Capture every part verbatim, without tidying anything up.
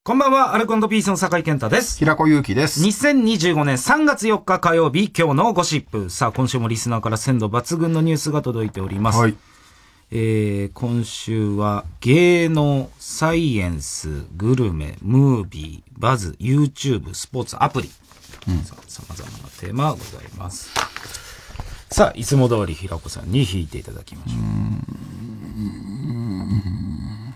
こんばんは、アルコ&ピースの酒井健太です。 平子祐希です。 にせんにじゅうごねんさんがつよっか火曜日、今日のゴシップ。さあ、今週もリスナーから鮮度抜群のニュースが届いております。はい。えー、今週は芸能、サイエンス、グルメ、ムービー、バズ、YouTube、スポーツ、アプリ。うん。さあ、様々なテーマがございます。さあ、いつも通り平子さんに弾いていただきましょう。うーん、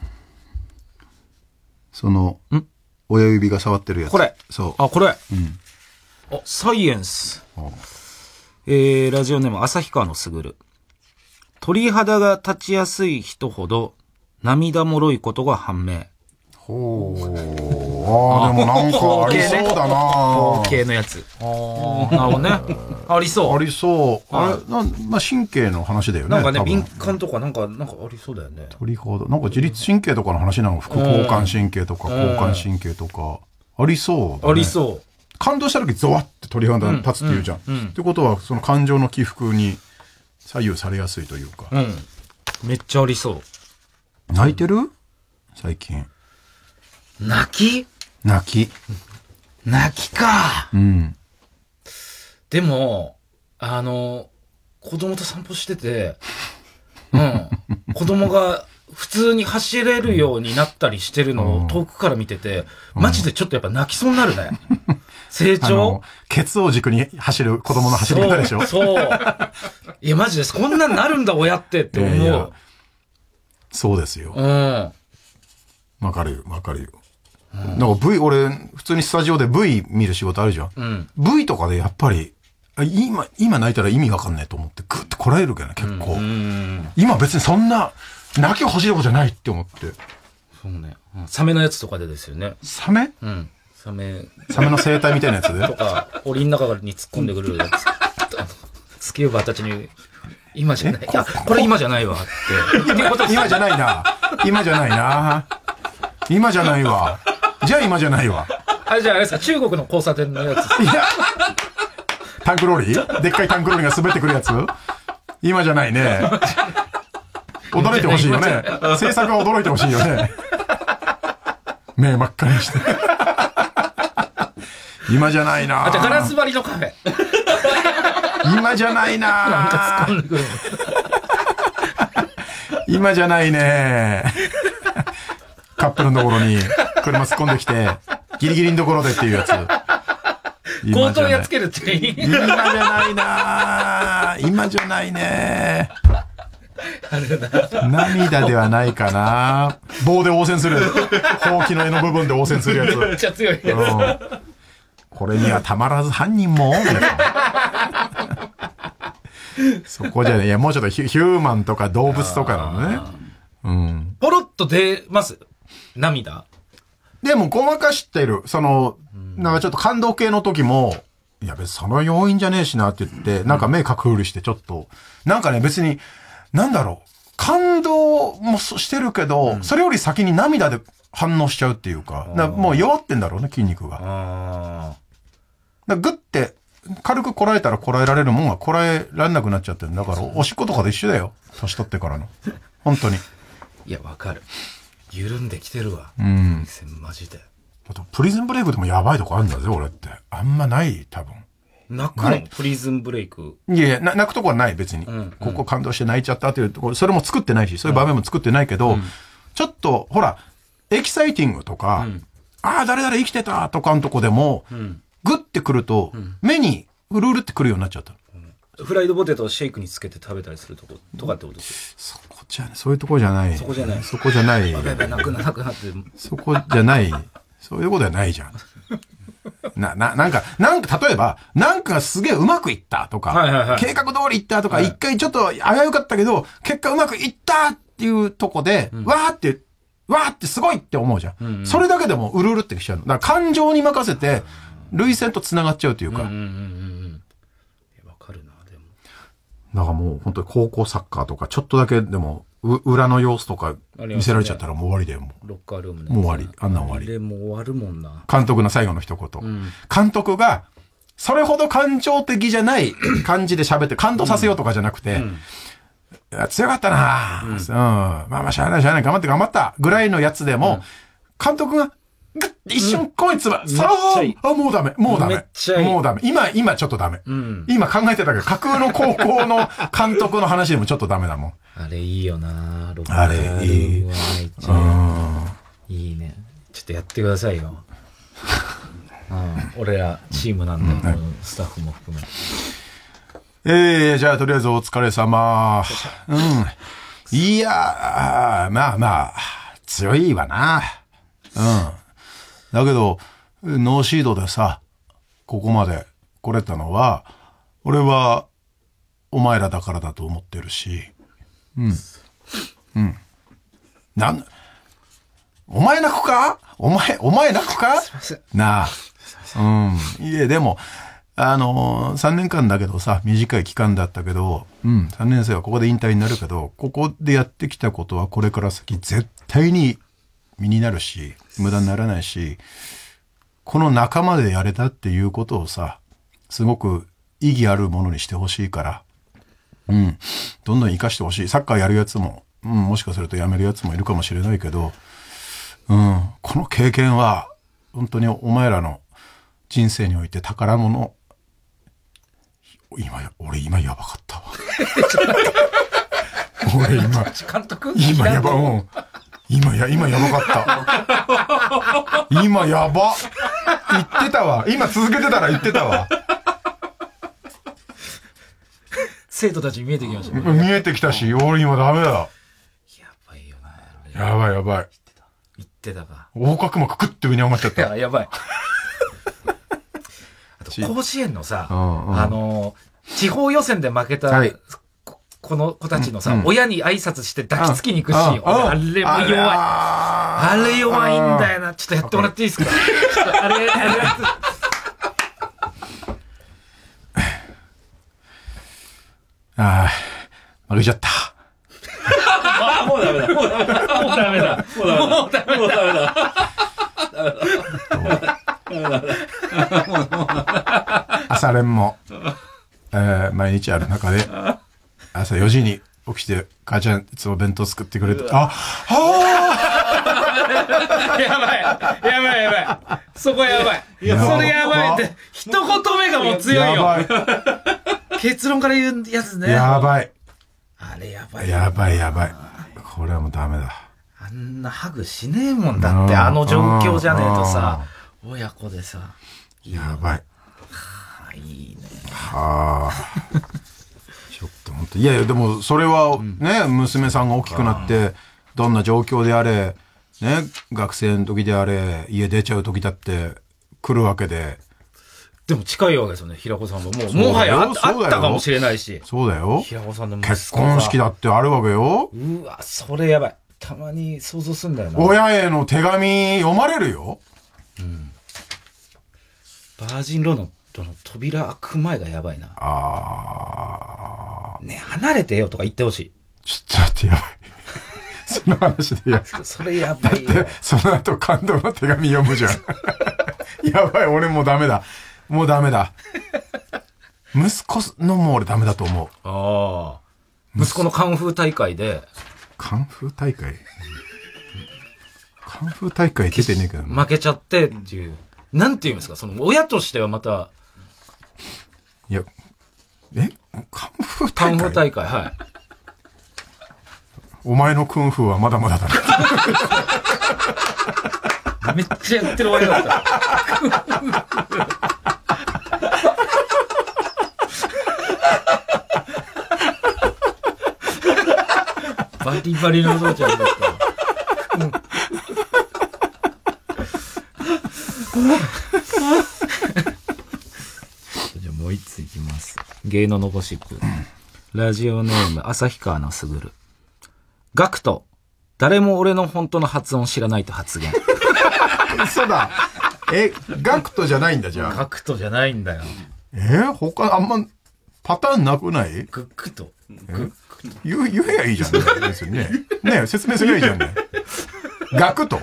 その、ん親指が触ってるやつ。 これ。 そう。 あ、これ。うん。 あ、 サイエンス。えー、ラジオネーム、旭川のすぐる。鳥肌が立ちやすい人ほど、涙もろいことが判明。 ほー。あー、でもなんかありそうだなぁ。系のやつ。あー、なるほどね。ありそう。 ありそう。あれ、なまあ、神経の話だよね。 なんかね、敏感とかなんか、なんかありそうだよね。 鳥肌。なんか自律神経とかの話なの。副交感神経とか、交感神経とか。ありそうだね。 ありそう。 感動した時ゾワって鳥肌立つって言うじゃん。うんうんうん、ってことは、その感情の起伏に左右されやすいというか。 うん。めっちゃありそう。 泣いてる？最近。 泣き？ 泣き。 泣きか。 うん。 でも、あの、子供と散歩してて、うん。子供が普通に走れるようになったりしてるのを遠くから見てて、うん、マジでちょっとやっぱ泣きそうになるね。成長ケツを軸に走る子供の走り方でしょ？ そう。そういや、マジです。こんなんなるんだ、親ってって思う。いやいやそうですよ。 うん。 わかるよ、わかるよ。うん、なんか V、俺、普通にスタジオで V 見る仕事あるじゃん。うん、V とかでやっぱり、今、今泣いたら意味わかんないと思ってグッとこらえるけどね、結構。うん、今別にそんな、泣きを欲しいことじゃないって思って。 そうね。うん、サメのやつとかでですよね。 サメ？ うん。サメ。 サメの生態みたいなやつでとか、檻の中に突っ込んでくるやつ。スキューバーたちに、今じゃない。あ、これ今じゃないわって。 今じゃないな。今じゃないな。今じゃないわ。じゃあ今じゃないわ。 あれじゃああれですか、中国の交差点のやつ。いや。 タンクローリー？でっかいタンクローリーが滑ってくるやつ？今じゃないね。驚いてほしいよね。制作は驚いてほしいよね。目真っ赤にして。今じゃないな。 あ、じゃあガラス張りのカフェ。 今じゃないな。 なんか突っ込んでくる。 今じゃないね。カップルのところに車突っ込んできて、ギリギリのところでっていうやつ。 強盗やっつけるっていい？ 今じゃないな。今じゃないね。 あれだ。 涙ではないかな。棒で応戦する。ほうきの柄の部分で応戦するやつ。 めっちゃ強いやつ。うん、 これにはたまらず犯人もそこじゃねえ。いや、もうちょっとヒューマンとか動物とかなのね。うん。 ポロッと出ます涙。 でも、ごまかしてる。その、なんかちょっと感動系の時も、いや別にその要因じゃねえしなって言って、なんか目かくうるしてちょっと、なんかね別に、なんだろう、感動もしてるけど、うん、それより先に涙で反応しちゃうっていうか、かもう弱ってんだろうね、筋肉が。あだグッて、軽くこらえたらこらえられるもんがこらえられなくなっちゃってるんだから、おしっことかで一緒だよ。年取ってからの。本当に。 いや、わかる。緩んできてるわ。 うん。 マジで。 あと、プリズンブレイクでもやばいとこあるんだぜ、俺って。あんまない、多分。 泣くのプリズンブレイク。 いやいや、泣くとこはない、別に。うんうん、ここ感動して泣いちゃったっていうところ、それも作ってないし、そういう場面も作ってないけど、うん、ちょっと、ほら、エキサイティングとか、うん、ああ、誰々生きてたとかのとこでも、うん、グッてくると、うん、目にうるうるってくるようになっちゃった。 うん、フライドポテトをシェイクにつけて食べたりするとこ、とかってことですそこじゃない、そういうとこじゃない。 そこじゃない。 そこじゃない。 やべやべ、泣くな、泣くなって。 そこじゃない。そういうことはないじゃん。な、な、なんか、なんか、例えば、なんかすげえうまくいったとか、はいはいはい、計画通りいったとか、一、はい、回ちょっと危うかったけど、結果うまくいったっていうとこで、うん、わーって、わーってすごいって思うじゃん。うんうん、それだけでもうるうるってきちゃうの。だから感情に任せて、涙腺と繋がっちゃうというか。うんうんうんうん。 わかるな、でも。 だからもう本当に高校サッカーとか、ちょっとだけでも、う裏の様子とか見せられちゃったらもう終わりだよ、もう。 ロッカールームね。 もう終わり。あんな終わり。 でもう終わるもんな。 監督の最後の一言。うん、監督が、それほど感情的じゃない感じで喋って、感動させようとかじゃなくて、うん、いや強かったな、うん、うん。まあまあ、しゃあないしゃあない、頑張って頑張ったぐらいのやつでも、うん、監督が、 グッて一瞬声つば、さあ、あ、もうダメ、もうダメ。 めっちゃいい。 もうダメ。今、今ちょっとダメ。 うん、今考えてたけど、架空の高校の監督の話でもちょっとダメだもん。 あれいいよなロッあれいい。 いいね。ちょっとやってくださいよ。うん、俺らチームなんで、うん、スタッフも含め。 えー、じゃあとりあえずお疲れ様。うん。いやー、まあまあ、強いわな。うん。だけど、ノーシードでさ、ここまで来れたのは、俺は、お前らだからだと思ってるし。うん。うん。なん、お前泣くかお前、お前泣くかなあ。うん。いえ、でも、あのー、さんねんかんだけどさ、短い期間だったけど、うん、さんねん生はここで引退になるけど、ここでやってきたことはこれから先絶対に身になるし、無駄にならないし、この仲間でやれたっていうことをさ、すごく意義あるものにしてほしいから、うん、どんどん活かしてほしい。サッカーやるやつも、うん、もしかするとやめるやつもいるかもしれないけど、うん、この経験は、本当にお前らの人生において宝物。今や、俺今やばかったわ。俺今、 監督今やば、うん。今や、今やばかった。今やば。言ってたわ。今続けてたら言ってたわ。 生徒たちに見えてきましたね。 見えてきたし、俺今ダメだ。やばいよな。やばいやばい。 言ってたか。 横隔膜クッて上に上がっちゃった。 いや、やばい。あと、甲子園のさ、うんうん、あの、地方予選で負けた、はい、この子たちのさ、うんうん、親に挨拶して抱きつきに行くシーン、あ, あれも弱い。あれ弱いんだよな。ちょっとやってもらっていいですかあれ、あれ、 ああ、負けちゃった。 あ、もうダメだ。もうダメだ。もうダメだ。もうダメだ。もうダメだ。もうダメだ。 朝練も、えー、毎日ある中で、朝よじに起きて、母ちゃんいつも弁当作ってくれて、あ、はぁやばいやばいやばいそこやばいいや、それやばいって、一言目がもう強いよ。やばい結論から言うやつね。 やばい。 あれやばい。 やばいやばい。これはもうダメだ。 あんなハグしねえもんだって、あの状況じゃねえとさ、親子でさ。 やばい。 はあ、いいね。 はあ。ちょっと本当いやいや、でもそれはね、うん、娘さんが大きくなって、どんな状況であれ、ね、学生の時であれ、家出ちゃう時だって来るわけで。 でも近いわけですよね、平子さんも。もう、もはや あ, あったかもしれないし。 そうだよ。 平子さんの結婚式だってあるわけよ。 うわ、それやばい。たまに想像すんだよな。 親への手紙読まれるよ。 うん。バージンロードの扉開く前がやばいな。 あー。ね、離れてよとか言ってほしい。 ちょっと待って、やばい。その話でやそれやばいよ。 だって、その後感動の手紙読むじゃん。やばい、俺もうダメだ。もうダメだ。息子のも俺ダメだと思う。 ああ。息子のカンフー大会で。 カンフー大会カンフー大会出てねえけど、 負けちゃってっていう。なんて言うんですか、その親としてはまた。 いや、えカンフー大会カンフー大会、はい。 お前のクンフーはまだまだだな。めっちゃやってる親だった。バリバリの父ちゃんだった。じゃあもう一ついきます。芸能のゴシップ。ラジオネーム旭川のすぐる。ガクト、誰も俺の本当の発音知らないと発言。 嘘だ。え、ガクトじゃないんだじゃあ。 ガクトじゃないんだよ。 えー、他あんまパターンなくない？ グクト。 グクト。言, 言えやいいじゃんね。別にね。ね説明すりゃいいじゃんね。ガクト？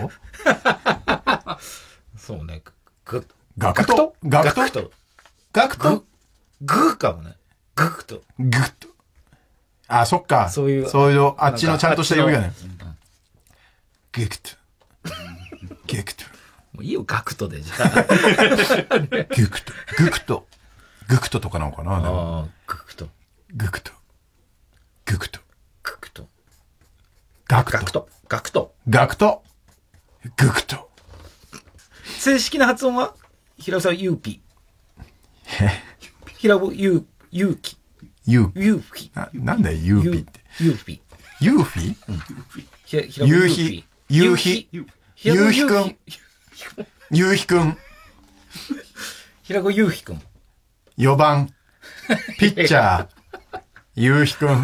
そうね。グガクト？ガクト？ガクト？ グかもね。グクト。 グクト。あ、そっか。そういう。そういう、あっちのちゃんとした読みがね。グクト。グクト。 ういいよ、ガクトで、じゃあ。 グクト。グクト。グクトとかなのかな。 ああ、グクト。 グクト。グクト。 グクト。 ガクト。 ガクト。ガクト。 ガクト。グクト。 正式な発音は平尾さん、ユーピ。 え平尾、ユー、ユーキ。 ユーユーフィ。 な、なんだよ、ユーピって。 ユーフィ。 ユーフィ夕日。 夕日。夕日くん。夕日くん。 平子夕日くん。 よばん。ピッチャー。夕日くん。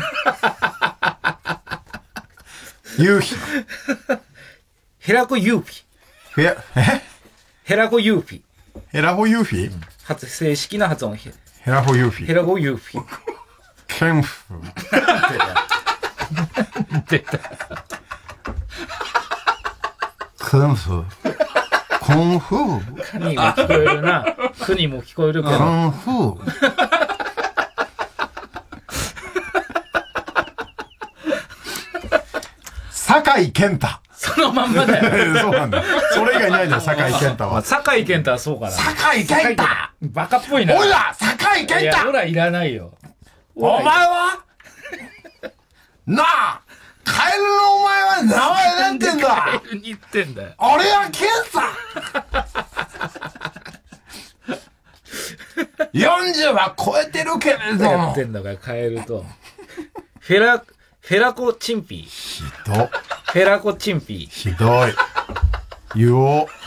夕日。 平子夕日。 へ、え平子夕日。 ヘラホユーフィ初、正式な発音。 ヘラホユーフィ平子夕日。 ケンフ。 出た。 ケンフ。コンフー。 カニも聞こえるな。クニも聞こえるけど。 コンフー。酒井健太。 そのまんまだよ。 そうなんだ。それ以外ないじゃん、酒井健太は。 酒井健太はそうかな。 酒井健太バカっぽいな。 おいら酒井健いや、 太ほらいらないよ。 お前はなあカエルのお前は名前なんてんだカエルに言ってんだよ。 俺はケンさよんじゅうは超えてるけれどやってんだからカエルと。フェラ、フェラコチンピー。 ひど。 フェラコチンピー。 ひどい。言おう。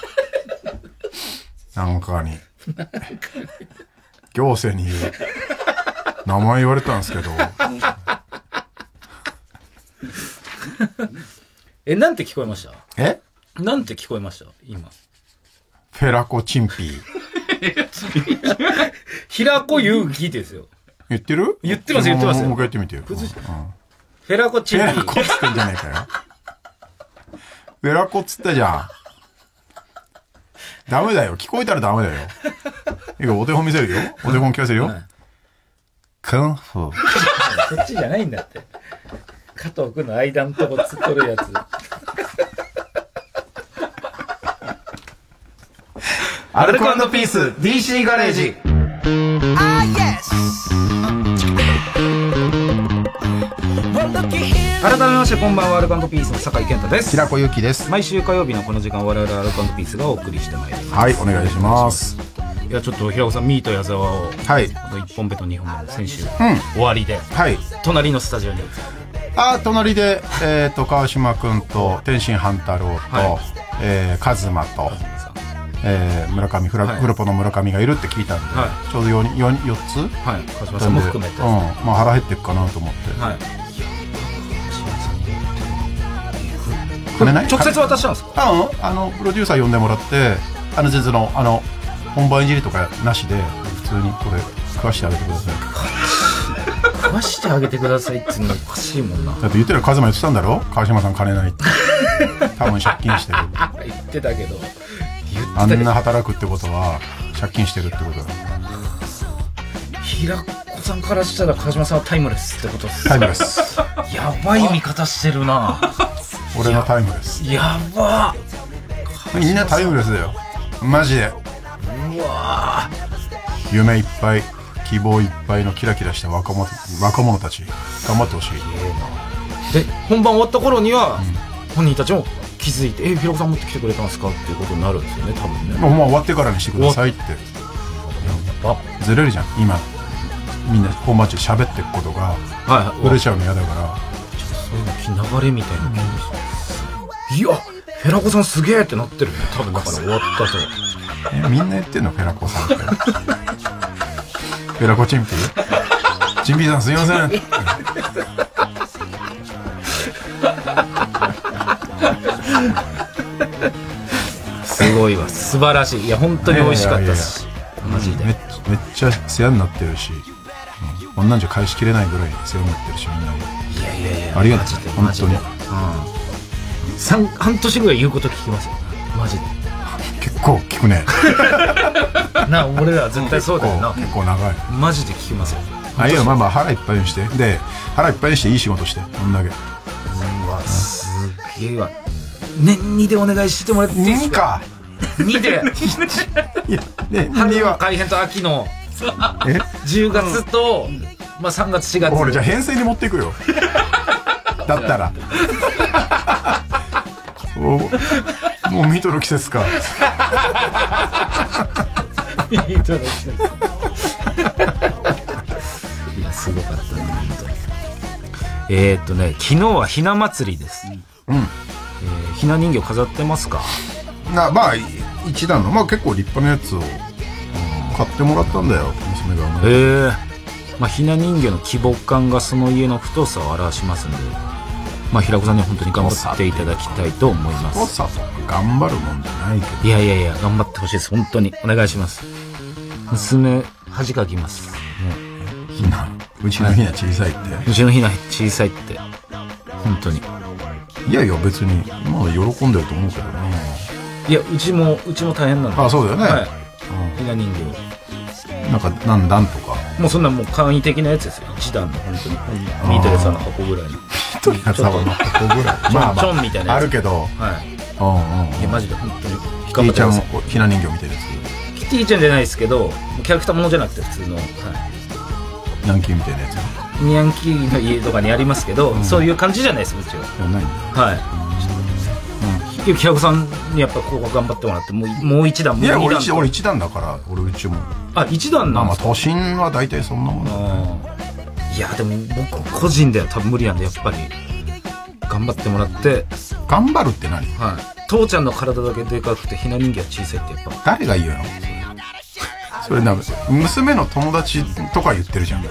なんかに。行政に言う。名前言われたんですけど。 え、なんて聞こえました？ えなんて聞こえました今。 フェラコチンピー。 平子祐希ですよ。 言ってる言ってます言ってますよもう一回やってみてよ。 フェラコチンピフェラコー。 っつってんじゃねえかよ。フェラコっつったじゃん。ダメだよ。聞こえたらダメだよ。いいか、お手本見せるよ。お手本聞かせるよ。クンフー。 そっちじゃないんだって。加藤君の間のとこ突っ取るやつ。 アルコ&ピース ディーシー ガレージ。 改めましてこんばんは、アルコ&ピースの酒井健太です。 平子ゆきです。 毎週火曜日のこの時間、我々アルコ&ピースがお送りしてまいります。 はい、お願いします。 いや、ちょっと平子さん、ミート矢沢を、 はい。 あのいっぽんめとにほんめの先週、 うん、 終わりで、 はい。 隣のスタジオに。 あ、隣で、えっ、ー、と、川島くんと、天心半太郎と、はい、えー、カズマと、えー、村上フラ、はい、フルポの村上がいるって聞いたんで、はい、ちょうど 4, 4, 4つはい、川島さんも含めて。 うん、まあ腹減ってっかなと思って。はい。金ない？ 直接渡したんですか？ あ、うん。あの、プロデューサー呼んでもらって、あの、全然の、あの、本番いじりとかなしで、普通にこれ、食わしてあげてください。 食わしてあげてくださいっていうのおかしいもんな。 だって言ってるカズマ言ってたんだろ？川島さん金ないって。多分借金してる。 言ってたけど。 あんな働くってことは借金してるってことだ。 平子さんからしたら川島さんはタイムレスってことです。 タイムレス。 やばい見方してるな。 俺のタイムレス。 やば。 みんなタイムレスだよ。マジで。 うわ。 夢いっぱい、希望いっぱいのキラキラした若者若者たち頑張ってほしい。 で本番終わった頃には、うん、本人たちも気づいて、え、平子さん持ってきてくれたんですかっていうことになるんですよね、多分ね。 もう、もう終わってからにしてくださいって。ずれるじゃん、今。みんな本番中喋ってることが、はい、ずれちゃうの嫌だから。 そういうの流れみたいな感じ。いや、平子さんすげえってなってるね、多分だから終わったと。 え、みんな言ってんの、平子さんって。平子チンピーチンピーさんすいません。 すごいわ、素晴らしい。いや本当に美味しかったし、マジでめ, めっちゃ世話になってるし、うん、こんなんじゃ返しきれないぐらい世話になってるし、みんなに。 いやいやいや、 ありがとう、本当に。 うん、半年ぐらい言うこと聞きますよ、マジで。 結構聞くね。 な、俺らは絶対そうだよな。 結構長い。 マジで聞きますよ。 あ、いいよ、まあまあ腹いっぱいにして、で腹いっぱいにしていい仕事して、こんだけ。 うわ、すげえわ。年にでお願いしてもらっていいですか？ にで。 いや、ね、 春の改編と秋のじゅうがつと、まあさんがつしがつ。 俺じゃあ編成に持っていくよ。だったら。もう、もうミートの季節か。 ミートの季節。いや、すごかったね、本当に。えー、っとね、昨日はひな祭りです。 うん。えー、ひな人形飾ってますか？ な、まあ、一段の、まあ結構立派なやつを買ってもらったんだよ、娘がね。 へえ。まあ、ひな人形の規模感がその家の太さを表しますので、まあ、平子さんには本当に頑張っていただきたいと思います。 太さとか頑張るもんじゃないけど。 いやいやいや、頑張ってほしいです。本当に。お願いします。娘、恥かきます。 ひな。うちのひな小さいって。 うちのひな小さいって。本当に。 いやいや、別に、まだ喜んでると思うけどね。 いや、うちも、うちも大変なんだ。 あ、そうだよね。はい。 ひな人形。 なんか、何段とか。 もうそんなもう簡易的なやつですよ。一段の、本当に。ミートレサの箱ぐらいの。 ミートレサの箱ぐらい。 まあ、ちょんみたいなやつ。 あるけど。 はい。 うんうん。 いや、マジで本当に。 キティちゃんもひな人形見てるやつ。キティちゃんじゃないですけど、キャラクターものじゃなくて普通の。はい。 ヤンキーみたいなやつ。 ヤンキーの家とかにありますけど、そういう感じじゃないです、うちは。 ないんだ。 はい。平子さんにやっぱここ頑張ってもらって、もうもう一段もう二段。いや、俺、俺一段だから、俺うちも。 あ、一段なんですか？ まあ、都心は大体そんなもんだね。 いや、でも僕個人では多分無理なんで、やっぱり頑張ってもらって。 頑張るって何？ はい。父ちゃんの体だけでかくてひな人形は小さいってやっぱ。 誰が言うの？それな、娘の友達とか言ってるじゃん。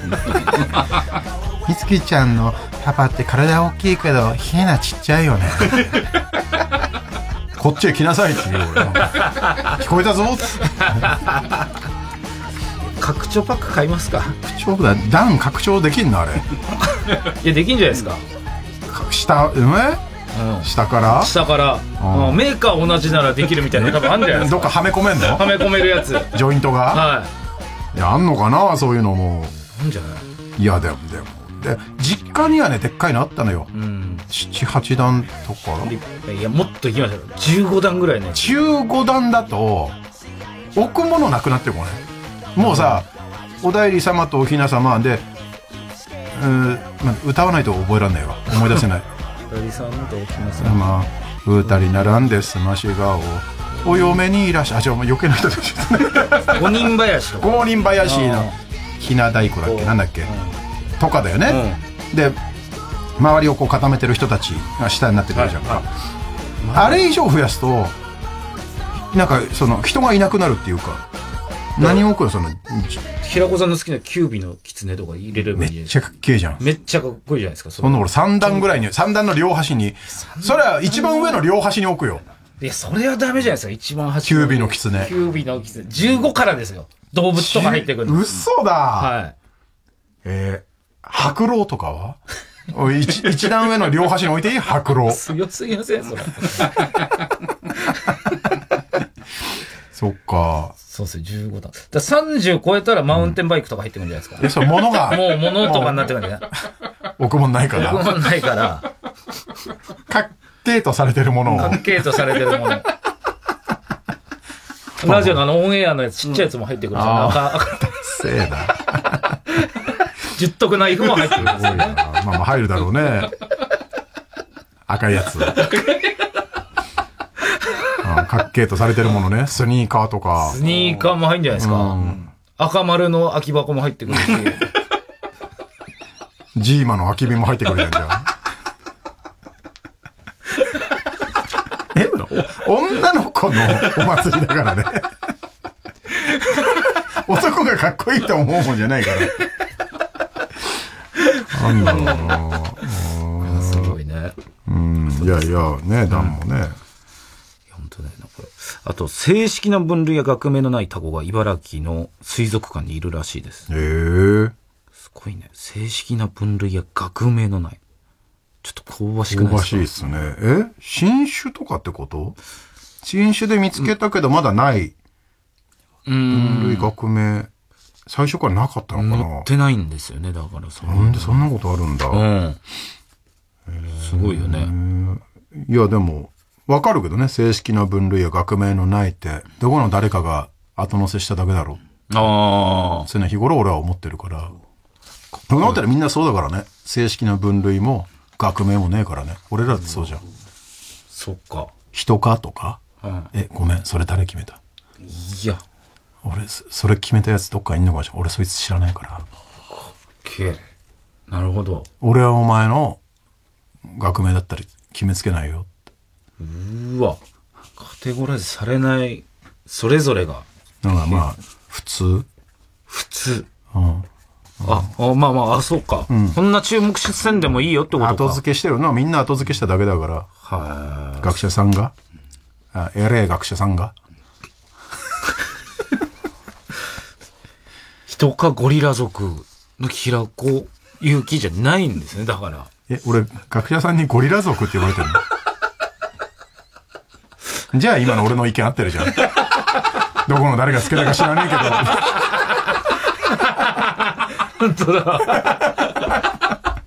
みつきちゃんのパパって体大きいけどひなちっちゃいよね。こっちへ来なさいって言う俺。聞こえたぞ。 拡張パック買いますか？ 拡張だ。段拡張できんのあれ？ いや、できんじゃないですか。 下、うめ？うん、下から下から、うん、メーカー同じならできるみたいな多分あるんじゃないですか。 どっかはめ込めんの？ はめ込めるやつ。 ジョイントが？ はい。 いや、あんのかなそういうのも。 なんじゃない？ いや、でも、でも。で、実家にはね、でっかいのあったのよ。うん。なな、はち段とか。 いや、もっといきましょう。じゅうご段ぐらいね。 じゅうご段だと、置くものなくなってこない。もうさ、おだいり様とおひな様で、うん、まあ、歌わないと覚えらんないわ。思い出せない。 おだいりさんとおひな様。 二人並んですまし顔。お嫁にいらっしゃい。あ、違う、余計な人でしょ。 五人林とか。 五人林のひな太鼓だっけなんだっけ、うん、とかだよね、うん、で周りをこう固めてる人たちが下になってくるじゃんか、はいはい、あれ以上増やすとなんかその人がいなくなるっていうか何を置くのその平子さんの好きなキュービの狐とか入れればいい。 めっちゃかっけえじゃん。 めっちゃかっこいいじゃないですか。 その俺さん段ぐらいにさん段の両端にそれは一番上の両端に置くよ。 いや、それはダメじゃないですか。一番端キュービの狐。 キュービの狐。じゅうごからですよ。動物とか入ってくるの。 嘘だ。 はい。 えー、白老とかは一, 一段上の両端に置いていい白老。 強すぎませんそれ。 そっか。 そうですよ、じゅうご段。ださんじゅう超えたらマウンテンバイクとか入ってくるんじゃないですか。 え、それ物が。 もう物とかになってくるんじゃない？ 置くもんないから。 置くもんないから。 かっけーとされてるものを。 かっけーとされてるもの。ラジオのあのオンエアのやつ、ちっちゃいやつも入ってくるんですよ。赤、赤。 せえだ。 十徳ナイフも入ってくるんですよね。 まあまあ入るだろうね。赤いやつ。かっけーとされてるものね。スニーカーとか。 スニーカーも入んじゃないですか。うん、赤丸の空き箱も入ってくるし。 ジーマの空き瓶も入ってくるじゃん、じゃあ。え、女の子のお祭りだからね。男がかっこいいと思うもんじゃないから。なんだろうな。 すごいね。 うん、いやいや、ね、段もね。 あと、正式な分類や学名のないタコが茨城の水族館にいるらしいです。 へー。 すごいね。正式な分類や学名のない。ちょっと香ばしくないですか？ 香ばしいですね。え？新種とかってこと？新種で見つけたけどまだない。分類学名。最初からなかったのかな？ 載ってないんですよね。だからそなんでそんなことあるんだ。 うん。すごいよね。 いや、でも、 わかるけどね、正式な分類や学名のないって、どこの誰かが後乗せしただけだろう。ああ。そういうの日頃俺は思ってるから。そのあたりみんなそうだからね。正式な分類も学名もねえからね。俺らってそうじゃん。 そっか。 人かとか、うん、え、ごめん、それ誰決めた？いや。俺、それ決めたやつどっかいんのかしら。俺そいつ知らないから。かっけえ。なるほど。 俺はお前の学名だったり決めつけないよ。 うーわ。カテゴライズされないそれぞれが。 だからまあ、普通普通。うん。あ、あまあまあ、あ、そうか。うん、こんな注目せんでもいいよってことか。 後付けしてるのはみんな後付けしただけだから。はい。学者さんが、あ、えれえ学者さんが。 人かゴリラ族の平子勇気じゃないんですね、だから。 え、俺、学者さんにゴリラ族って言われてるの？じゃあ今の俺の意見合ってるじゃん。どこの誰がつけたか知らねえけど。 本当だ。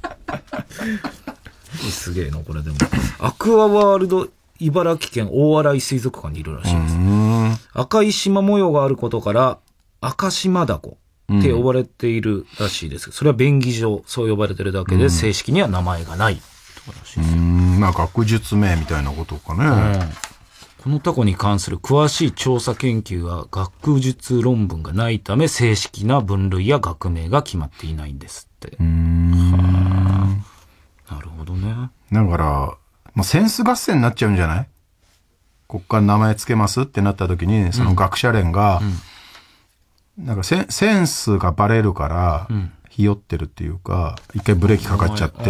すげえな、これでも。アクアワールド茨城県大洗水族館にいるらしいです。赤い縞模様があることから、赤縞ダコって呼ばれているらしいですけど、それは便宜上そう呼ばれてるだけで、正式には名前がないとからしいです。 うん、まあ学術名みたいなことかね。うんこのタコに関する詳しい調査研究は学術論文がないため正式な分類や学名が決まっていないんですって。うーんなるほどね。 だから、まあ、センス合戦になっちゃうんじゃない？こっから名前つけますってなった時に、その学者連が、うん、なんかセン、センスがバレるから、ひよってるっていうか、一回ブレーキかかっちゃって、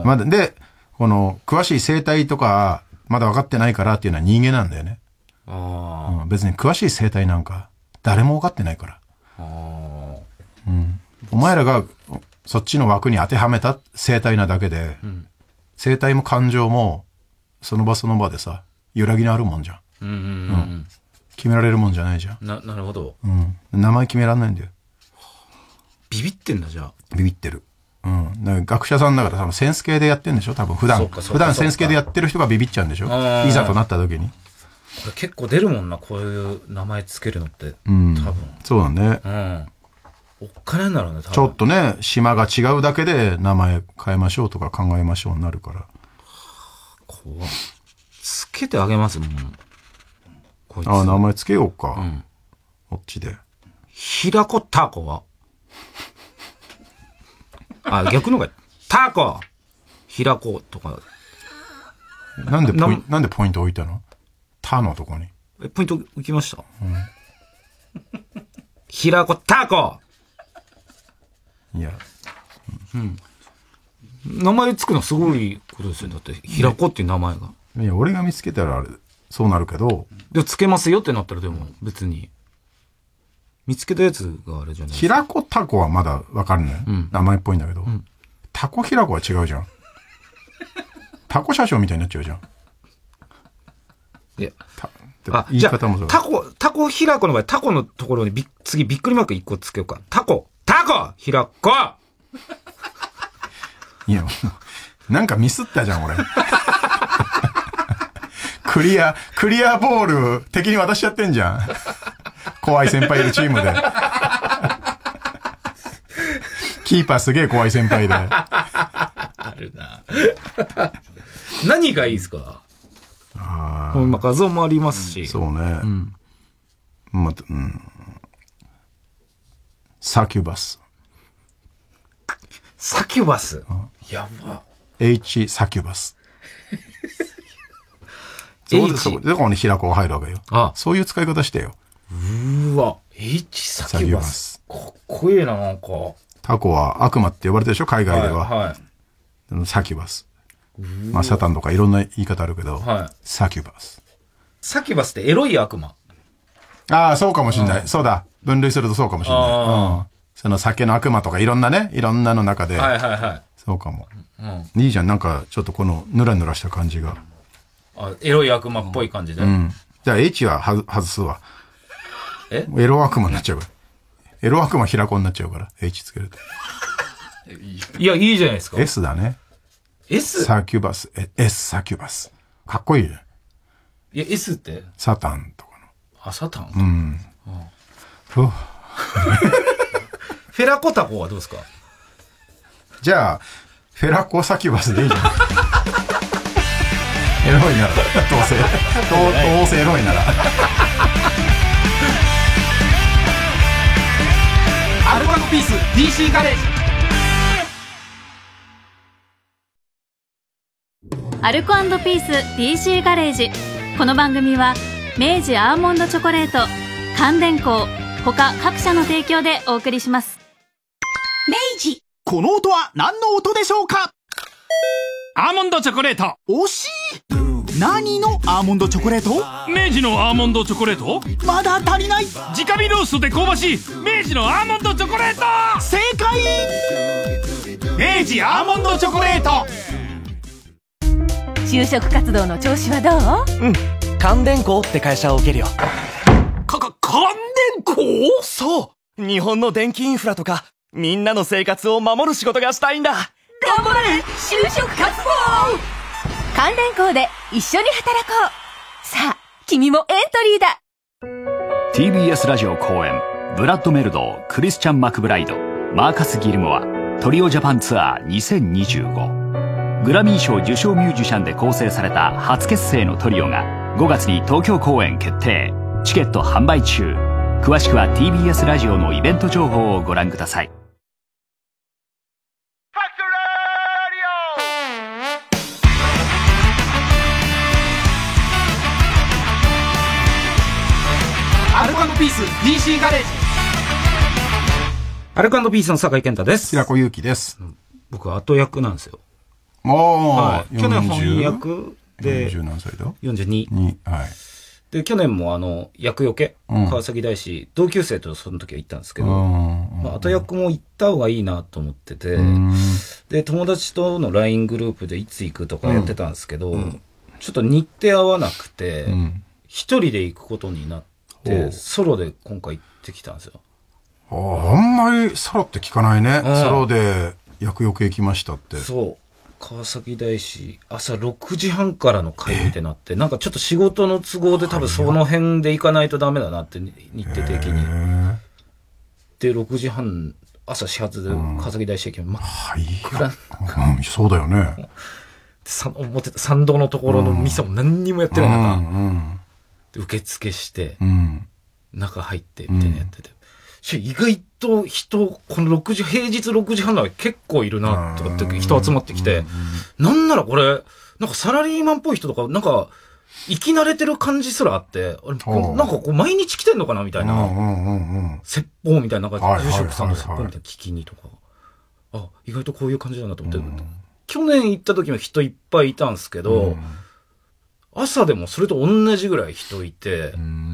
まだ、で、この詳しい生態とか、まだ分かってないからっていうのは人間なんだよね。あうん、別に詳しい生態なんか誰も分かってないから。あうん、お前らがそっちの枠に当てはめた生態なだけで、うん、生態も感情もその場その場でさ揺らぎのあるもんじゃん。うんうんうんうん、決められるもんじゃないじゃん。 な、なるほど、 うん。名前決められないんだよ。 ビビってんだじゃあ。 ビビってる。うん、だから学者さんだから多分センス系でやってんでしょ多分普段普段センス系でやってる人がビビっちゃうんでしょいざとなった時に。 これ結構出るもんなこういう名前つけるのって、うん、多分そうだね、 うん、おっかねえんだろうね多分。 ちょっとね島が違うだけで名前変えましょうとか考えましょうになるから。 怖っつけてあげますもんこいつ。ああ名前つけようか、うん、こっちで平子タコはあ、逆のがいい。タコ平子とか。 なんでポイ、なんでポイント置いたの？タのとこに。 え、ポイント置きました、うん、平子タコいや、うん。名前つくのすごいことですよ。だって、平子っていう名前が。 いや、俺が見つけたらあれ、そうなるけど。 で、つけますよってなったらでも別に。見つけたやつがあれじゃないですか。 平子タコはまだわかんない、うん、名前っぽいんだけど、うん、タコ平子は違うじゃん。タコ車掌みたいになっちゃうじゃん。 いや、あ、言い方もそう。タコ、タコ平子の場合、タコのところにび次びっくりマークいっこつけようか。タコ、タコ平子いや、なんかミスったじゃん、俺。クリア、クリアボール敵に渡しちゃってんじゃん。怖い先輩いるチームで。キーパーすげえ怖い先輩で。 あるな。何がいいですか？ああ。今画像もありますし。 そうね。うん。また、うん。サキュバス。 サキュバス、うん、やば。 H サキュバス。そうです。で、ここに平子が入るわけよ。ああそういう使い方してよ。 うーわ。H サキュバス。かっこいいな、なんか。 タコは悪魔って呼ばれてるでしょ海外では。はい。はい、サキュバス。まあ、サタンとかいろんな言い方あるけど、はい、サキュバス。 サキュバスってエロい悪魔。 ああ、そうかもしんない。そうだ。分類するとそうかもしんない。うん。その酒の悪魔とかいろんなね、いろんなの中で。はいはいはい。そうかも。うん。いいじゃん。なんか、ちょっとこのヌラヌラした感じが。 あ、エロい悪魔っぽい感じで。うん。 じゃあ H はは外すわ。えエロ悪魔になっちゃうから。エロ悪魔平子になっちゃうから。H つけると。 いや、いいじゃないですか。 S だね。 S? サキュバス。S サキュバス。かっこいいね。 いや、S ってサタンとかの。 あ、サタンうん。うん、 フェラコタコはどうですか？ じゃあ、フェラコサキュバスでいいじゃん。エロいなら、どうせ、どうせエロいなら。 アルコ&ピース ディーシー ガレージ。 アルコ&ピース ディーシー ガレージ。この番組は明治アーモンドチョコレート、関電工他各社の提供でお送りします。 明治。この音は何の音でしょうか？ アーモンドチョコレート。 惜しい。何のアーモンドチョコレート？ 明治のアーモンドチョコレート。 まだ足りない。 直火ローストで香ばしい明治のアーモンドチョコレート。 正解。 明治アーモンドチョコレート。 就職活動の調子はどう？ うん、関電工って会社を受けるよ。 か、か、関電工？ そう、日本の電気インフラとかみんなの生活を守る仕事がしたいんだ。 頑張れ、就職活動。関電工で一緒に働こう。さあ、君もエントリーだ。 ティービーエス ラジオ公演、ブラッド・メルドー、クリスチャン・マクブライド、マーカス・ギルモア、トリオジャパンツアーにせんにじゅうご。グラミー賞受賞ミュージシャンで構成された初結成のトリオがごがつに東京公演決定。チケット販売中。詳しくは ティービーエス ラジオのイベント情報をご覧ください。 アルコ&ピース ディーシー ガレージ。アルコ&ピースの酒井健太です。 平子祐希です。 僕は後役なんですよ。 ああ、 はい、去年翻訳でよんじゅう何歳だ ? よんじゅうに。 はい。 で、去年もあの、役よけ、うん、川崎大師、同級生とその時は行ったんですけど、まあ、後役も行った方がいいなと思ってて、で、友達との ライン グループでいつ行くとかやってたんですけど、うん、ちょっと日程合わなくて、一、うん、人で行くことになって、ソロで今回行ってきたんですよ。 ああ、あんまりソロって聞かないね。ソロで役よけ行きましたって。 そう。川崎大師、朝ろくじはんからの会議ってなって、なんかちょっと仕事の都合で多分その辺で行かないとダメだなって、日程的に。で、ろくじはん、朝始発で川崎大師駅も真っ暗。 うん、そうだよね。 さ表参道のところの店も何にもやってない中、うんうん、受付して、うん、中入ってみたいなやってて。意外と人、このろくじ、平日ろくじはんのは結構いるな、とかって人集まってきて、なんならこれ、なんかサラリーマンっぽい人とか、なんか、生き慣れてる感じすらあって、なんかこう毎日来てんのかなみたいな、説法みたいな、なんか住職さんの説法みたいな聞きにとか、あ、意外とこういう感じだなと思って、去年行った時も人いっぱいいたんですけど、朝でもそれと同じぐらい人いて、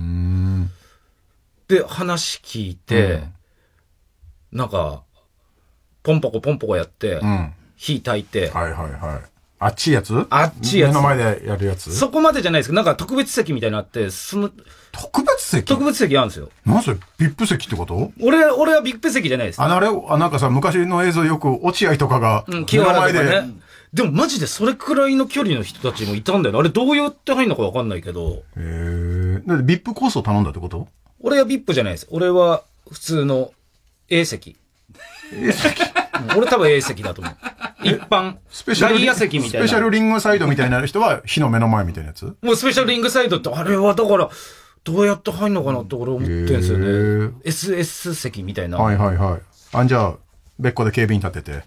で、話聞いて、うん、なんか、ポンポコポンポコやって、うん、火焚いて。 はいはいはい。あっちいやつあっちいやつ。 目の前でやるやつそこまでじゃないですけど、なんか特別席みたいになって、その、 特別席特別席あるんですよ。 なんそれ、ビップ席ってこと？ 俺、俺はビップ席じゃないです。 あのあれ、あ、なんかさ、昔の映像よく、落合とかが、 うん、目の前で。ね、でもマジでそれくらいの距離の人たちもいたんだよね。あれどうやって入んのかわかんないけど。 へぇー。だってビップコースを頼んだってこと？ 俺は ビップ じゃないです。俺は普通の A 席。 A 席俺多分 A 席だと思う。一般。 スペシャル外野席みたいな。 スペシャルリングサイドみたいな人は火の目の前みたいなやつ？ もうスペシャルリングサイドってあれはだから、どうやって入んのかなって俺思ってんですよね。エスエス 席みたいな。 はいはいはい。あんじゃあ、別個で警備員立てて。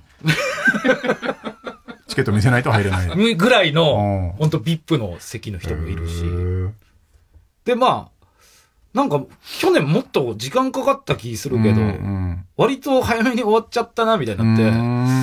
チケット見せないと入れない。 ぐらいの、ほんと ビップ の席の人もいるし。で、まあ、なんか、去年もっと時間かかった気するけど、うんうん、割と早めに終わっちゃったな、みたいになって、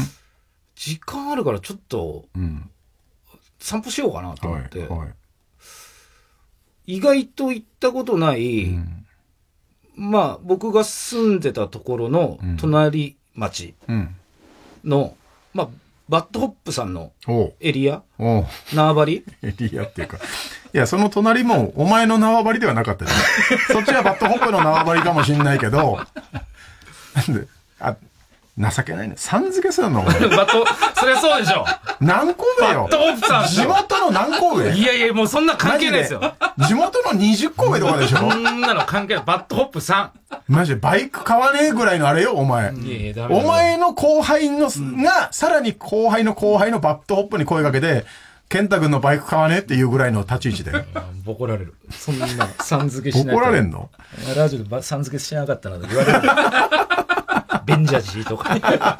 時間あるからちょっと、散歩しようかなと思って、はいはい、意外と行ったことない、うん、まあ、僕が住んでたところの隣町の、うん、まあ、バッドホップさんのエリア縄張りエリアっていうか。いや、その隣もお前の縄張りではなかったじゃん。そっちはバッドホップの縄張りかもしんないけど、なんで、あ、 情けないね。さん付けするのバット、そりゃそうでしょ。 何個上よ。 バットホップさん。 地元の何個上いやいや、もうそんな関係ないですよ。 地元のにじゅっこ上とかでしょ。 そんなの関係ない。バットホップさん。マジでバイク買わねえぐらいのあれよ、お前。いやいやダメだお前の後輩の、うん、が、さらに後輩の後輩のバットホップに声かけて、健太君のバイク買わねえっていうぐらいの立ち位置で。 ボコられる。そんな、さん付けしない。 ボコられんのラジオでさん付けしなかったなと言われる。ベンジャジーとか。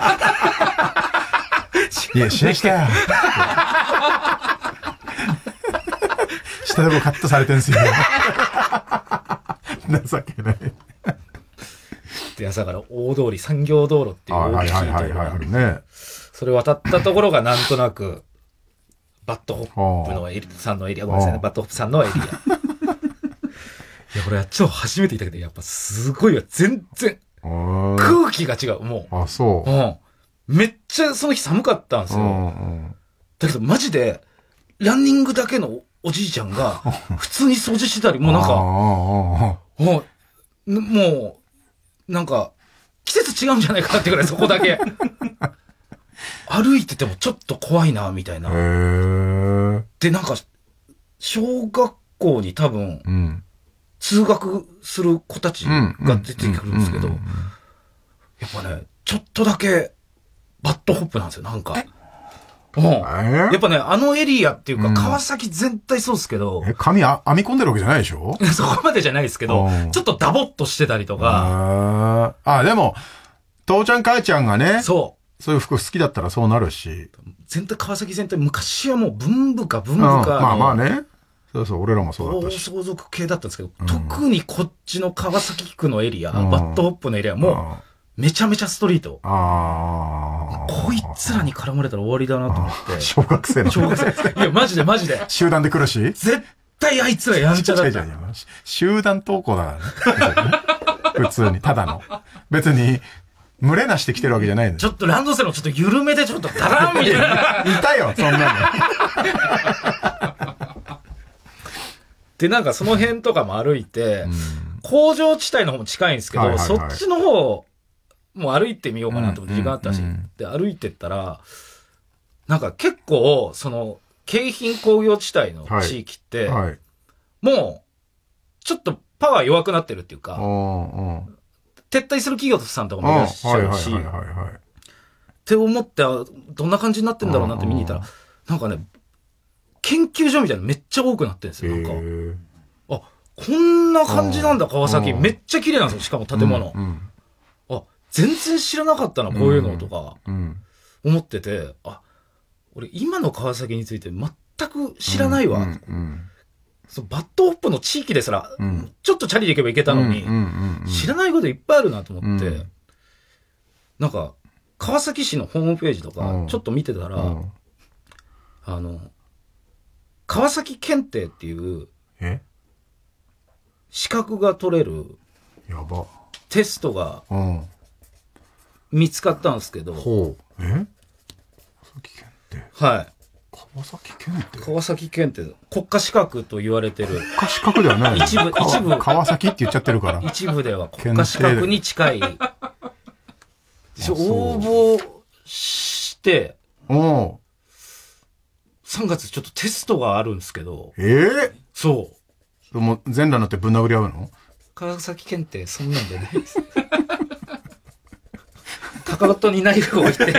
いや、しないしたよ。下でもカットされてんすよ。情けない。 で、朝から大通り、産業道路っていう大きい道路があるね。それ渡ったところがなんとなく、バットホップのエリさんのエリア、ごめんなさいね、バットホップさんのエリア。いや、これ、ちょっと初めて行ったけど、やっぱすごいわ、全然、空気が違う、もう。 あ、そう。 うん。めっちゃその日寒かったんですよ。うんうん、だけど、マジで、ランニングだけのおじいちゃんが、普通に掃除してたり、もうなんか、もう、もう、なんか、季節違うんじゃないかってぐらいそこだけ。歩いててもちょっと怖いな、みたいな。で、なんか、小学校に多分、うん、通学する子たちが出てくるんですけど、やっぱね、ちょっとだけ、バットホップなんですよ、なんか。うん、やっぱね、あのエリアっていうか、川崎全体そうですけど。 え、髪あ編み込んでるわけじゃないでしょそこまでじゃないですけど、ちょっとダボっとしてたりとか。 あ、でも、父ちゃん母ちゃんがね、 そう。 そういう服好きだったらそうなるし。 全体、川崎全体、昔はもう文部か文部か、うん。 まあまあね。そうそう、俺らもそうだったし。 相続系だったんですけど、うん、特にこっちの川崎区のエリア、うん、バットホップのエリアも、めちゃめちゃストリート。あこいつらに絡まれたら終わりだなと思って。 小学生の。 小学生。いや、マジでマジで。 集団で来るし絶対あいつらやんちゃだった。 集団登校だからね。普通に、ただの。別に、群れなしてきてるわけじゃないの。 ちょっとランドセルをちょっと緩めでちょっとダランみたいな。 いたよ、そんなの。 で、なんかその辺とかも歩いて、うん、工場地帯の方も近いんですけど、はいはいはい、そっちの方、もう歩いてみようかなと思って時間あったし、うんうんうん、で、歩いてったら、なんか結構、その、京浜工業地帯の地域って、はいはい、もう、ちょっとパワー弱くなってるっていうか、撤退する企業さんとかもいらっしゃるし、って思って、どんな感じになってんだろうなって見に行ったら、なんかね、研究所みたいなのめっちゃ多くなってるんですよ、なんか。あ、こんな感じなんだ、川崎。めっちゃ綺麗なんですよ、しかも建物。うんうんあ、全然知らなかったな、こういうのとか、思ってて、あ、俺今の川崎について全く知らないわ。うんうんうんそのバッドホップの地域ですら、うん、ちょっとチャリで行けば行けたのに、うんうんうんうん、知らないこといっぱいあるなと思って、うん、なんか、川崎市のホームページとか、ちょっと見てたら、うん、あの、川崎検定っていう、え資格が取れる、 やば。 テストが、見つかったんですけど、 ほう。え川崎検定はい。 川崎検定川崎検定国家資格と言われてる。 国家資格ではない一部、一部。 川崎って言っちゃってるから。 一部では国家資格に近い。応募して、 おさんがつちょっとテストがあるんですけど。 ええー、 そう。 もう全裸になってぶん殴り合うの川崎検定、そんなんじゃないです。かかとにナイフを置いて。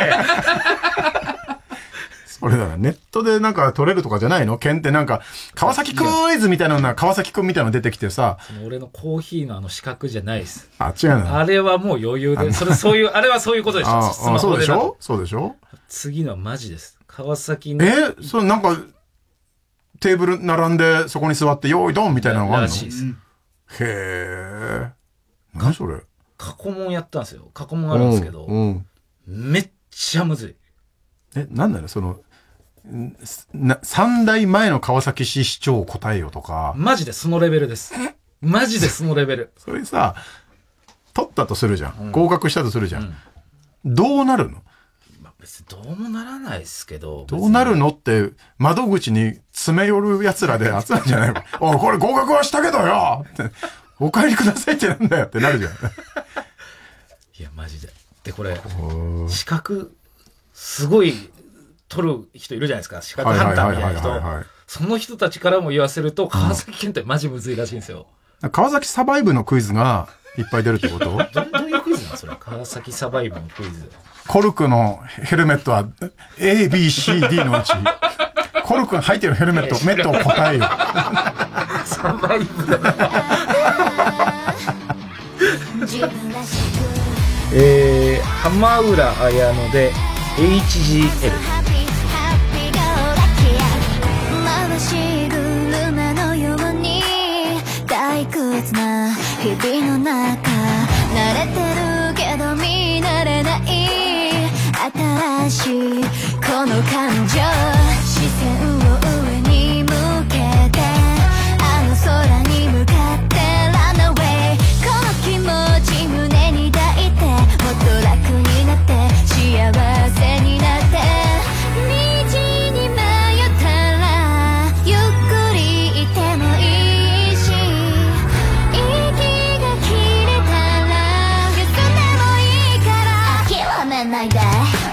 それだな、ネットでなんか取れるとかじゃないの検定なんか、川崎クイズみたいなの川崎くんみたいなの出てきてさ。 俺のコーヒーのあの資格じゃないです。 あ、違うな。 あれはもう余裕で、それそういう、あれはそういうことでしょ。 ああ、そうでしょそうでしょ次のはマジです。川崎の。 えそれなんか、テーブル並んでそこに座って用意ドンみたいなのがあるのらしいです。へえ。何それ過去問やったんですよ。過去問あるんですけど、うん、めっちゃむずい。 え、なんだろその、な、三代前の川崎市市長を答えよとか。 マジでそのレベルです。マジでそのレベル。 それさ、取ったとするじゃん。うん、合格したとするじゃん。うん、どうなるの？ まあ、別にどうもならないですけど。 どうなるのって、窓口に詰め寄る奴らで集まるんじゃないの？おい、これ合格はしたけどよって、お帰りくださいってなんだよってなるじゃん。 いや、マジで。 ってこれ。資格、すごい取る人いるじゃないですか。資格ハンターみたいな人。その人たちからも言わせると、川崎健太マジむずいらしいんですよ。 うん、川崎サバイブのクイズがいっぱい出るってこと？ど, どういうクイズなのそれ？川崎サバイブのクイズ。 コルクのヘルメットは A、B、C、D のうち、コルクが入ってるヘルメット、メットを答えよ。 サバイブだな。えー、浜浦綾乃で エイチジーエル。 退屈な日々の中慣れてるけど見慣れない新しいこの感情視線を上に向けてあの空に向かってランナウェイこの気持ち胸に抱いてもっと楽になって幸せになって道に迷ったらゆっくりいてもいいし息が切れたら休んでもいいから諦めないで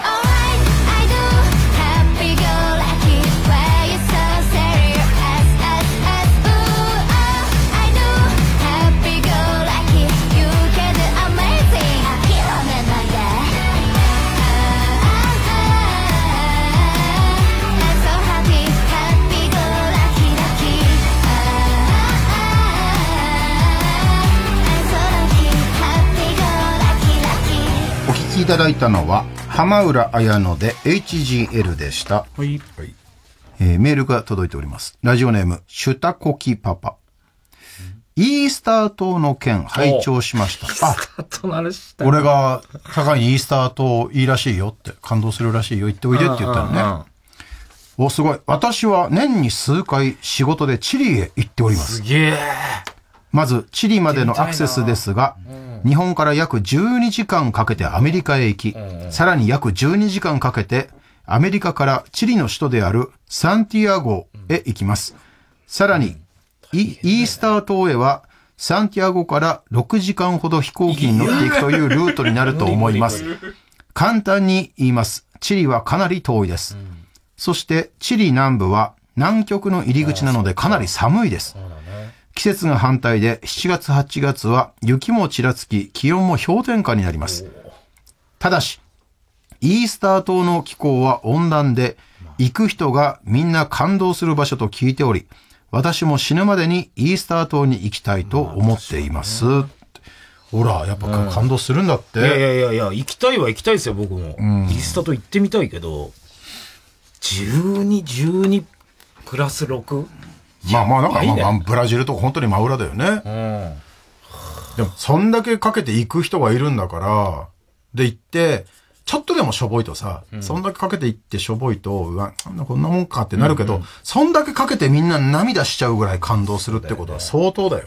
いただいたのは浜浦綾乃で エイチジーエル でした。 はい、 はいえー、メールが届いております。ラジオネームシュタコキパパ、うん、イースター島の件拝聴しました。あ、俺が高いにイースター島いいらしいよって感動するらしいよ行っておいでって言ったのね。お、すごい。私は年に数回仕事でチリへ行っております。 すげえ。 まずチリまでのアクセスですが、日本から約じゅうにじかんかけてアメリカへ行き、うんうん、さらに約じゅうにじかんかけてアメリカからチリの首都であるサンティアゴへ行きます。さらに、うん、イ, イースター島へはサンティアゴからろくじかんほど飛行機に乗っていくというルートになると思います。簡単に言います。チリはかなり遠いです。うん、そしてチリ南部は南極の入り口なのでかなり寒いです。季節が反対でしちがつはちがつは雪もちらつき気温も氷点下になります。ただしイースター島の気候は温暖で行く人がみんな感動する場所と聞いており、私も死ぬまでにイースター島に行きたいと思っています。ほらやっぱ感動するんだって、うん、いやいやいやいや行きたいは行きたいですよ僕も、うん、イースター島行ってみたいけどじゅうに、じゅうにプラスろくまあまあなんか、ね、まあ、ブラジルとか本当に真裏だよね、うん、でもそんだけかけて行く人がいるんだからで行ってちょっとでもしょぼいとさ、うん、そんだけかけて行ってしょぼいとうわこんなもんかってなるけど、うんうん、そんだけかけてみんな涙しちゃうぐらい感動するってことは相当だよ、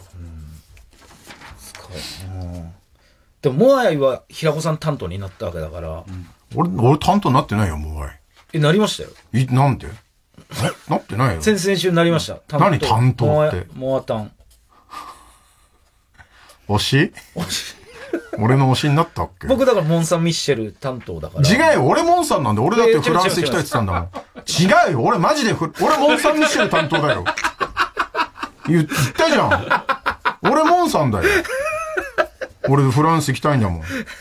うん、でもモアイは平子さん担当になったわけだから、うん、 俺俺担当になってないよモアイ。 えなりましたよ。 えなんでえなってないよ。 先々週になりました。 担当何担当って。 モアタン。 推し俺の推しになったっけ。 僕だからモンサンミッシェル担当だから。 違うよ俺モンサンなんで俺だってフランス行きたいって言ったんだもん。違うよ俺マジでフ俺モンサンミッシェル担当だよ。言ったじゃん。俺モンサンだよ。俺フランス行きたいんだもん。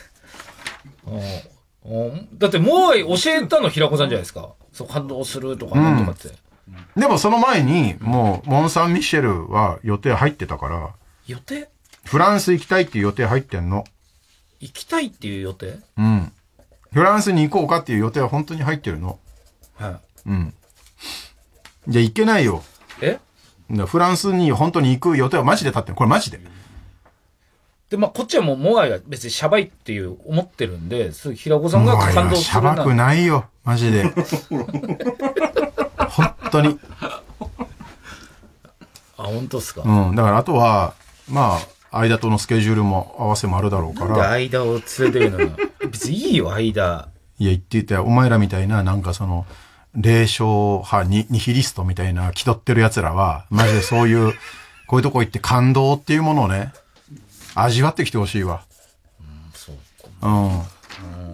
だってモアイ教えたの平子さんじゃないですか。そう感動するとかなんとかって、 うん、でもその前にもうモンサンミッシェルは予定入ってたから予定フランス行きたいっていう予定入ってんの。 行きたいっていう予定うんフランスに行こうかっていう予定は本当に入ってるの。 はい、 うんじゃあ行けないよ。 えフランスに本当に行く予定はマジで立ってる。これマジででまあこっちはもうモアイは別にシャバいっていう思ってるんで平子さんが感動するな。 シャバくないよマジで本当にあ本当っすか。 うんだからあとはまあ間とのスケジュールも合わせもあるだろうから。 なんで間を連れてるのが別にいいよ間。 いや言って言ってお前らみたいななんかその霊障派にニヒリストみたいな気取ってる奴らはマジでそういうこういうとこ行って感動っていうものをね味わってきてほしいわ。 うんそうか。うん。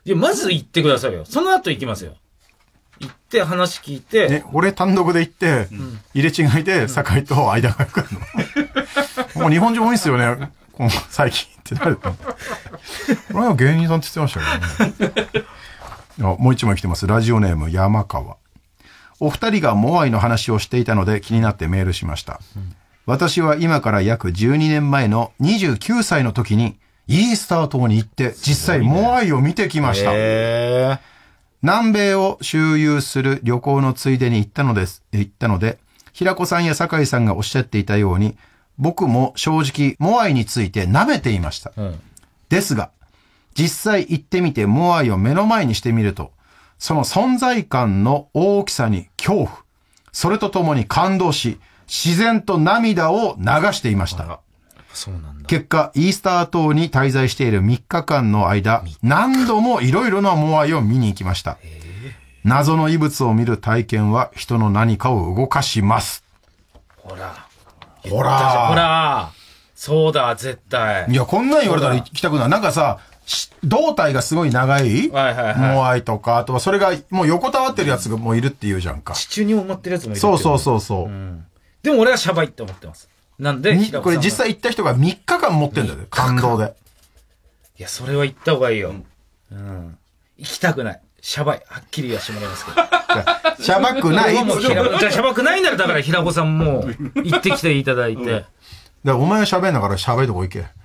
いや、まず行ってくださいよ。その後行きますよ。行って話聞いて。 ね、俺単独で行って、うん、入れ違いで酒井と間が来るの。もう日本人多いんすよね。この最近ってなると。これは芸人さんって言ってましたけどね。もう一枚来てます。ラジオネーム山川。お二人がモアイの話をしていたので気になってメールしました。うん、私は今から約じゅうにねんまえのにじゅうきゅうさいの時にイースター島に行って実際モアイを見てきました。 へー。 南米を周遊する旅行のついでに行ったのです、行ったので、平子さんや酒井さんがおっしゃっていたように、僕も正直モアイについて舐めていました。うん、ですが、実際行ってみてモアイを目の前にしてみると、その存在感の大きさに恐怖、それとともに感動し、自然と涙を流していました。 そうなんだ。 結果、イースター島に滞在しているみっかかんの間、何度もいろいろなモアイを見に行きました。謎の遺物を見る体験は人の何かを動かします。 ほら。 ほら。 ほら。そうだ、絶対。 いや、こんなん言われたら行きたくない。なんかさ、胴体がすごい長い、はいはいはい、モアイとか、あとはそれがもう横たわってるやつがもういるっていうじゃんか。 地中に埋まってるやつもいる。 そうそうそうそう、うん。 でも俺はシャバいって思ってます。なんで、 これ実際行った人がみっかかん持ってんだよ、感動で。 いや、それは行った方がいいよ。うん。行きたくない。シャバい。はっきり言わしてもらいますけど。 シャバくないじゃあシャバくないならだから平子さんも行ってきていただいて。うん、だからお前は喋んだからシャバいとこ行け。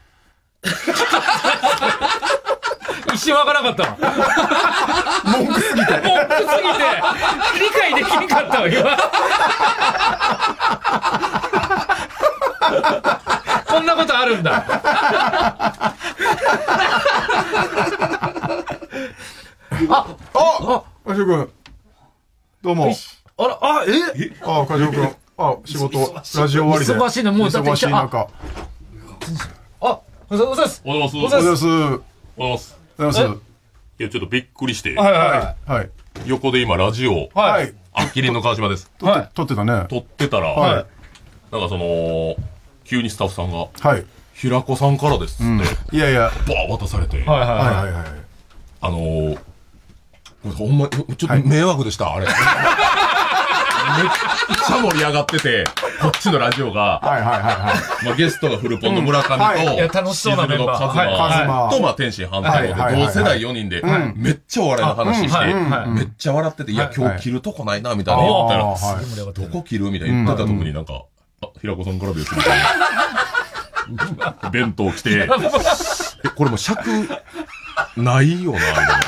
一瞬わからなかったわ。 文句すぎて。文句すぎて、 理解できなかったわ、今。こんなことあるんだ。あ、 あ、あ、かしおくん。どうも。 あら、あ、えあ、かしおくん。あ、仕事、ラジオ終わりで。 忙しいの、もうだって忙しい中。 あ、おはようございます。 おはようございます。 おはようございます。 おはようございます。 おはようございます。 いや、ちょっとびっくりして。 はいはいはい。 横で今、ラジオ。 はい。 あ、キリンの川島です。 はい。撮ってたね。 撮ってたら、はい。なんかその、急にスタッフさんが、はい。平子さんからですって。 いやいや。 バー渡されて。はいはいはいはい。 あのー、ほんま、ちょっと迷惑でした、あれ。めっちゃ盛り上がってて、こっちのラジオが、はいはいはいはい。まあゲストがフルポンの村上と、 いや楽しそうなメンバー。 カズマと、まあ天心半太郎で、同世代よにんで、めっちゃお笑いの話して、めっちゃ笑ってて、いや今日切るとこないな、みたいな言ったら、どこ切るみたいな言ってたとこになんか、あ、平子さんからですみたいな。弁当来て、え、これも尺、ないよな、みたいなって。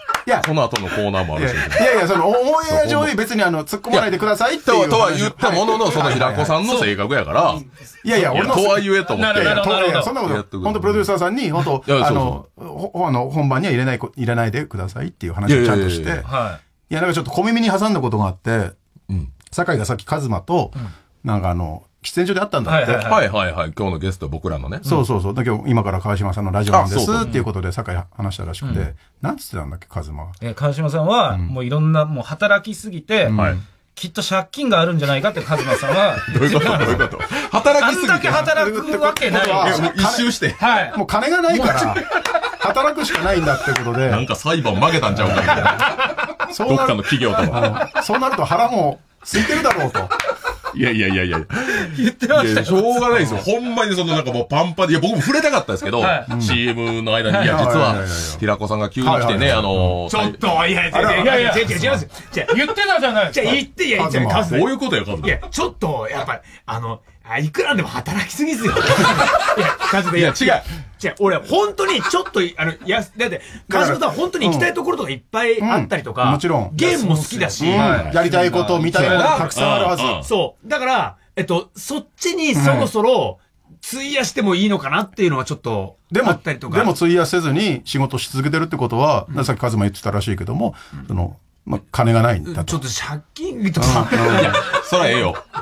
いや、この後のコーナーもあるし。いやいや、その、オンエア上で別にあの、突っ込まないでくださいっていう。 とは言ったものの、その平子さんの性格やから。 いやいや、俺の。 とは言えと思って。 いや、そんなこと、本当プロデューサーさんに、本当あの、あの、本番には入れない、入れないでくださいっていう話をちゃんとして。いや、なんかちょっと小耳に挟んだことがあって、酒井がさっきカズマと、なんかあの、喫煙所であったんだって。 はいはいはい。今日のゲスト僕らのね。 そうそうそう。だけど今から川島さんのラジオなんですっていうことで酒井話したらしくて、なんつってたんだっけ、カズマが。 え、川島さんは、もういろんな、もう働きすぎて、きっと借金があるんじゃないかってカズマさんは。 どういうことどういうこと働きすぎて。 あんだけ働くわけない。 もう一周して。 はい。もう金がないから、働くしかないんだってことで。 なんか裁判負けたんちゃうかみたいな。どっかの企業とも。そうなると腹も空いてるだろうと。 いやいやいやいや。 言ってましたよ。 しょうがないですよ。ほんまにそのなんかもうパンパンで、いや僕も触れたかったですけど、はい、シーエム の間に、いや実は、平子さんが急に来てね、あのー、 ちょっと、いやいやいやいや、違う違う違いますよ。言ってたじゃないですか。言って、いや、いや、カズ。 どういうことよ、カズ。 いや、ちょっと、やっぱり、あの、あ、いくらでも働きすぎですよ。いや、カズで。 いや、違う。 違う、俺、本当に、ちょっと、あの、や、だって、川島さん本当に行きたいところとかいっぱいあったりとか、 もちろん。 ゲームも好きだし、 やりたいこと、見たいことたくさんあるはず。 そう。だから、えっと、そっちにそろそろ、費やしてもいいのかなっていうのはちょっと、あったりとか。 でも、費やせずに仕事し続けてるってことは、さっきカズマ言ってたらしいけども、その、まあ、金がないんだと。 ちょっと借金とか。 いや、そらええよ。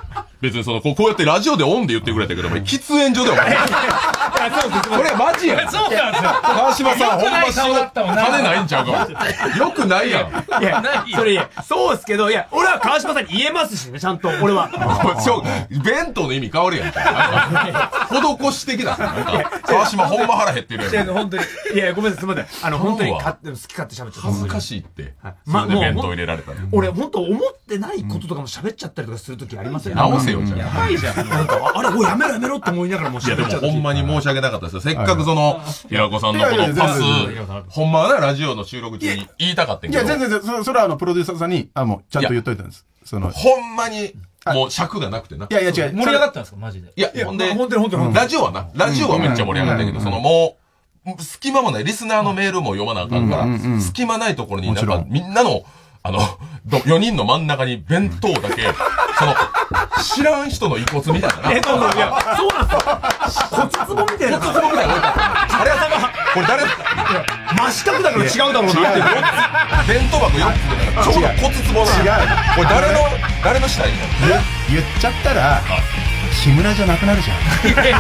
別にその、こうこうやってラジオでオンで言ってくれたけど、喫煙所でお前。これマジやん。 そうなんですよ。 川島さん、ほんまそうだったもんな。 金ないんちゃうかも。よくないやん。 いや、それ、そうですけど、いや、俺は川島さんに言えますしね、ちゃんと、俺は。 弁当の意味変わるやん。施し的な。なんか、川島ほんま腹減ってるやん。 本当に。いや、ごめんなさい、すみません。あの、本当に好き勝手喋っちゃった。 恥ずかしいって。 まあ、 もう、弁当入れられたら。 俺、本当思ってないこととかも喋っちゃったりとかするときありません？ 直せよ、じゃあ。 やばいじゃん。なんか、あれ、おい、やめろやめろって思いながらもう喋っちゃった。 いや、でもほんまに申し訳なかったですよ。せっかくその、平子さんのこのパス、ほんまはね、ラジオの収録中に言いたかったんけど。 いや、全然、そそれはあの、プロデューサーさんに、あ、もう、ちゃんと言っといたんです。その、 ほんまに、もう尺がなくてな。 いやいや違う。 盛り上がったんですかマジで。 いや、ほんで、 本当に本当に。 ラジオはな、ラジオはめっちゃ盛り上がったけど、そのもう、隙間もない、リスナーのメールも読まなあかんから、隙間ないところになんか、みんなの、あの、よにんの真ん中に弁当だけ、その、知らん人の遺骨みたいな。 え、そうそう、いや、そうなんですよ。骨壺みたいな。 骨壺みたいな。あれは、これ誰真四角だから違うだろうなって。 弁当箱よっつで、ちょうど骨壺なの。違う。これ誰の、誰の死体言っちゃったら、木村じゃなくなるじゃん。 だから、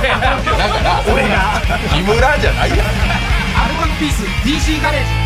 俺が、木村じゃないやん。 アルコピース ディーシー ガレージ。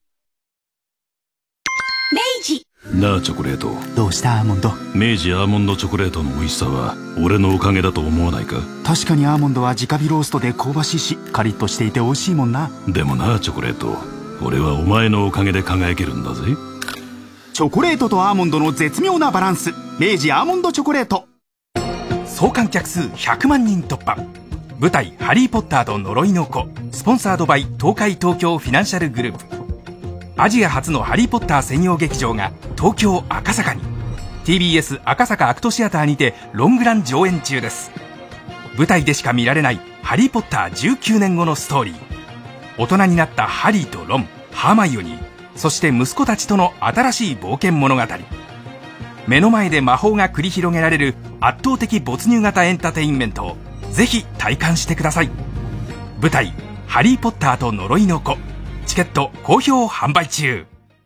明治なあチョコレート、 どうしたアーモンド。 明治アーモンドチョコレートの美味しさは俺のおかげだと思わないか。 確かにアーモンドは直火ローストで香ばしいし、カリッとしていて美味しいもんな。 でもなあチョコレート、俺はお前のおかげで輝けるんだぜ。 チョコレートとアーモンドの絶妙なバランス、明治アーモンドチョコレート。 総観客数ひゃくまんにん突破、舞台ハリーポッターと呪いの子、スポンサードバイ東海東京フィナンシャルグループ。アジア初のハリーポッター専用劇場が東京赤坂に ティービーエス 赤坂アクトシアターにてロングラン上演中です。舞台でしか見られないハリーポッターじゅうきゅうねんごのストーリー、大人になったハリーとロン、ハーマイオニー、そして息子たちとの新しい冒険物語。目の前で魔法が繰り広げられる圧倒的没入型エンターテインメントをぜひ体感してください。舞台ハリーポッターと呪いの子、チケット好評販売中。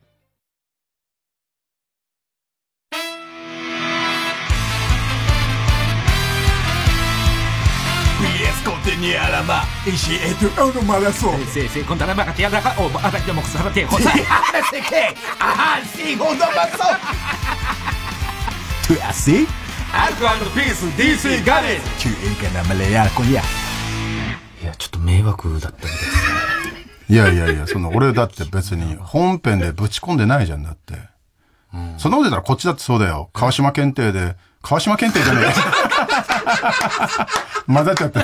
いや、ちょっと迷惑だったみたいですね。 いやいやいや、その、俺だって別に本編でぶち込んでないじゃんだって。うん、そんなこと言ったらこっちだってそうだよ。川島検定で、川島検定じゃねえ。混ざっちゃって。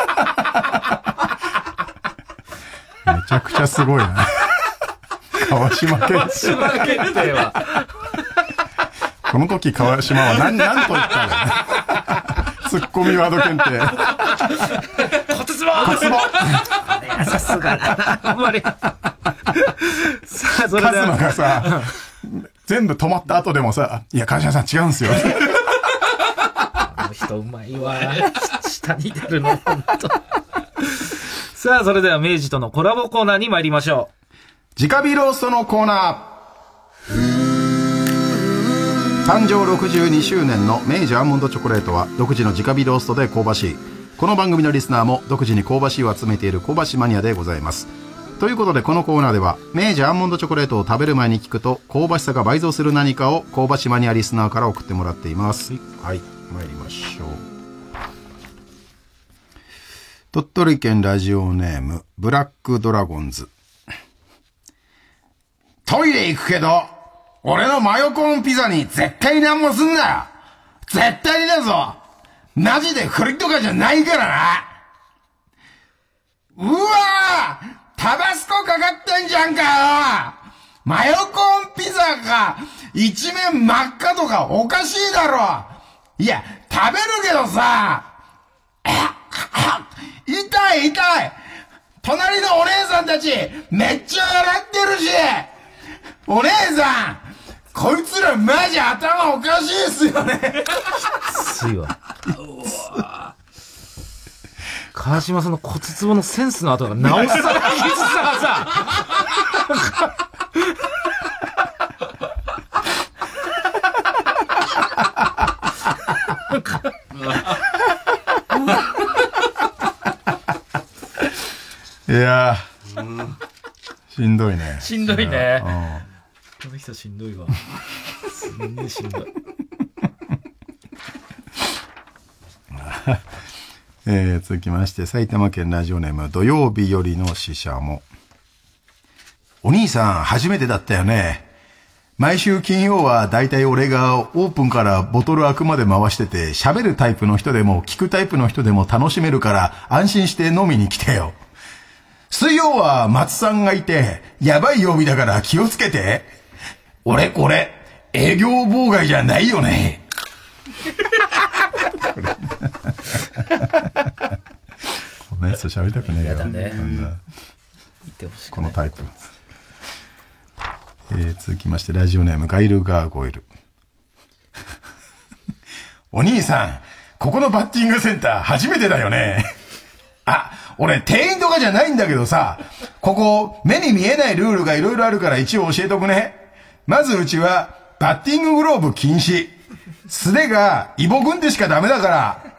めちゃくちゃすごいな。川島検定。 川島検定は。 この時川島は何、何と言ったのツッコミワード検定。 骨壺骨壺さすがだな。あんまり。さあ、それで。カズマがさ、全部止まった後でもさ、いや、川島さん違うんすよ。 あの人うまいわ。下に出るの、ほんと。さあ、それでは明治とのコラボコーナーに参りましょう。直火ローストのコーナー。誕生ろくじゅうにしゅうねんの明治アーモンドチョコレートは独自の直火ローストで香ばしい。この番組のリスナーも独自に香ばしいを集めている香ばしマニアでございます。ということでこのコーナーでは明治アーモンドチョコレートを食べる前に聞くと香ばしさが倍増する何かを香ばしマニアリスナーから送ってもらっています。はい、参りましょう。鳥取県ラジオネームブラックドラゴンズ。トイレ行くけど俺のマヨコーンピザに絶対何もすんなよ。絶対にだぞ。マジでフリとかじゃないからな。うわー、タバスコかかってんじゃんかよ。マヨコーンピザが一面真っ赤とかおかしいだろ。いや、食べるけどさ、痛い痛い。隣のお姉さんたちめっちゃ笑ってるし。お姉さん、こいつらマジ頭おかしいっすよね。 きついわ。川島さんの骨壺のセンスの後がなおさらきつさがさ。 いやー、しんどいね。 しんどいね。この人しんどいわ。すんげえしんどい。 えー、続きまして、埼玉県ラジオネーム、土曜日よりの死者も。お兄さん、初めてだったよね。毎週金曜はだいたい俺がオープンからボトル開くまで回してて、喋るタイプの人でも聞くタイプの人でも楽しめるから安心して飲みに来てよ。水曜は松さんがいて、やばい曜日だから気をつけて。俺これ、営業妨害じゃないよね。こんなやつと喋りたくねえよ。 やだね。 このタイプ。えー、続きまして、ラジオネーム、ガイルガーゴイル。お兄さん、ここのバッティングセンター初めてだよね。あ、俺店員とかじゃないんだけどさ、ここ目に見えないルールがいろいろあるから一応教えとくね。まずうちは、バッティンググローブ禁止。素手がイボ軍手しかダメだから。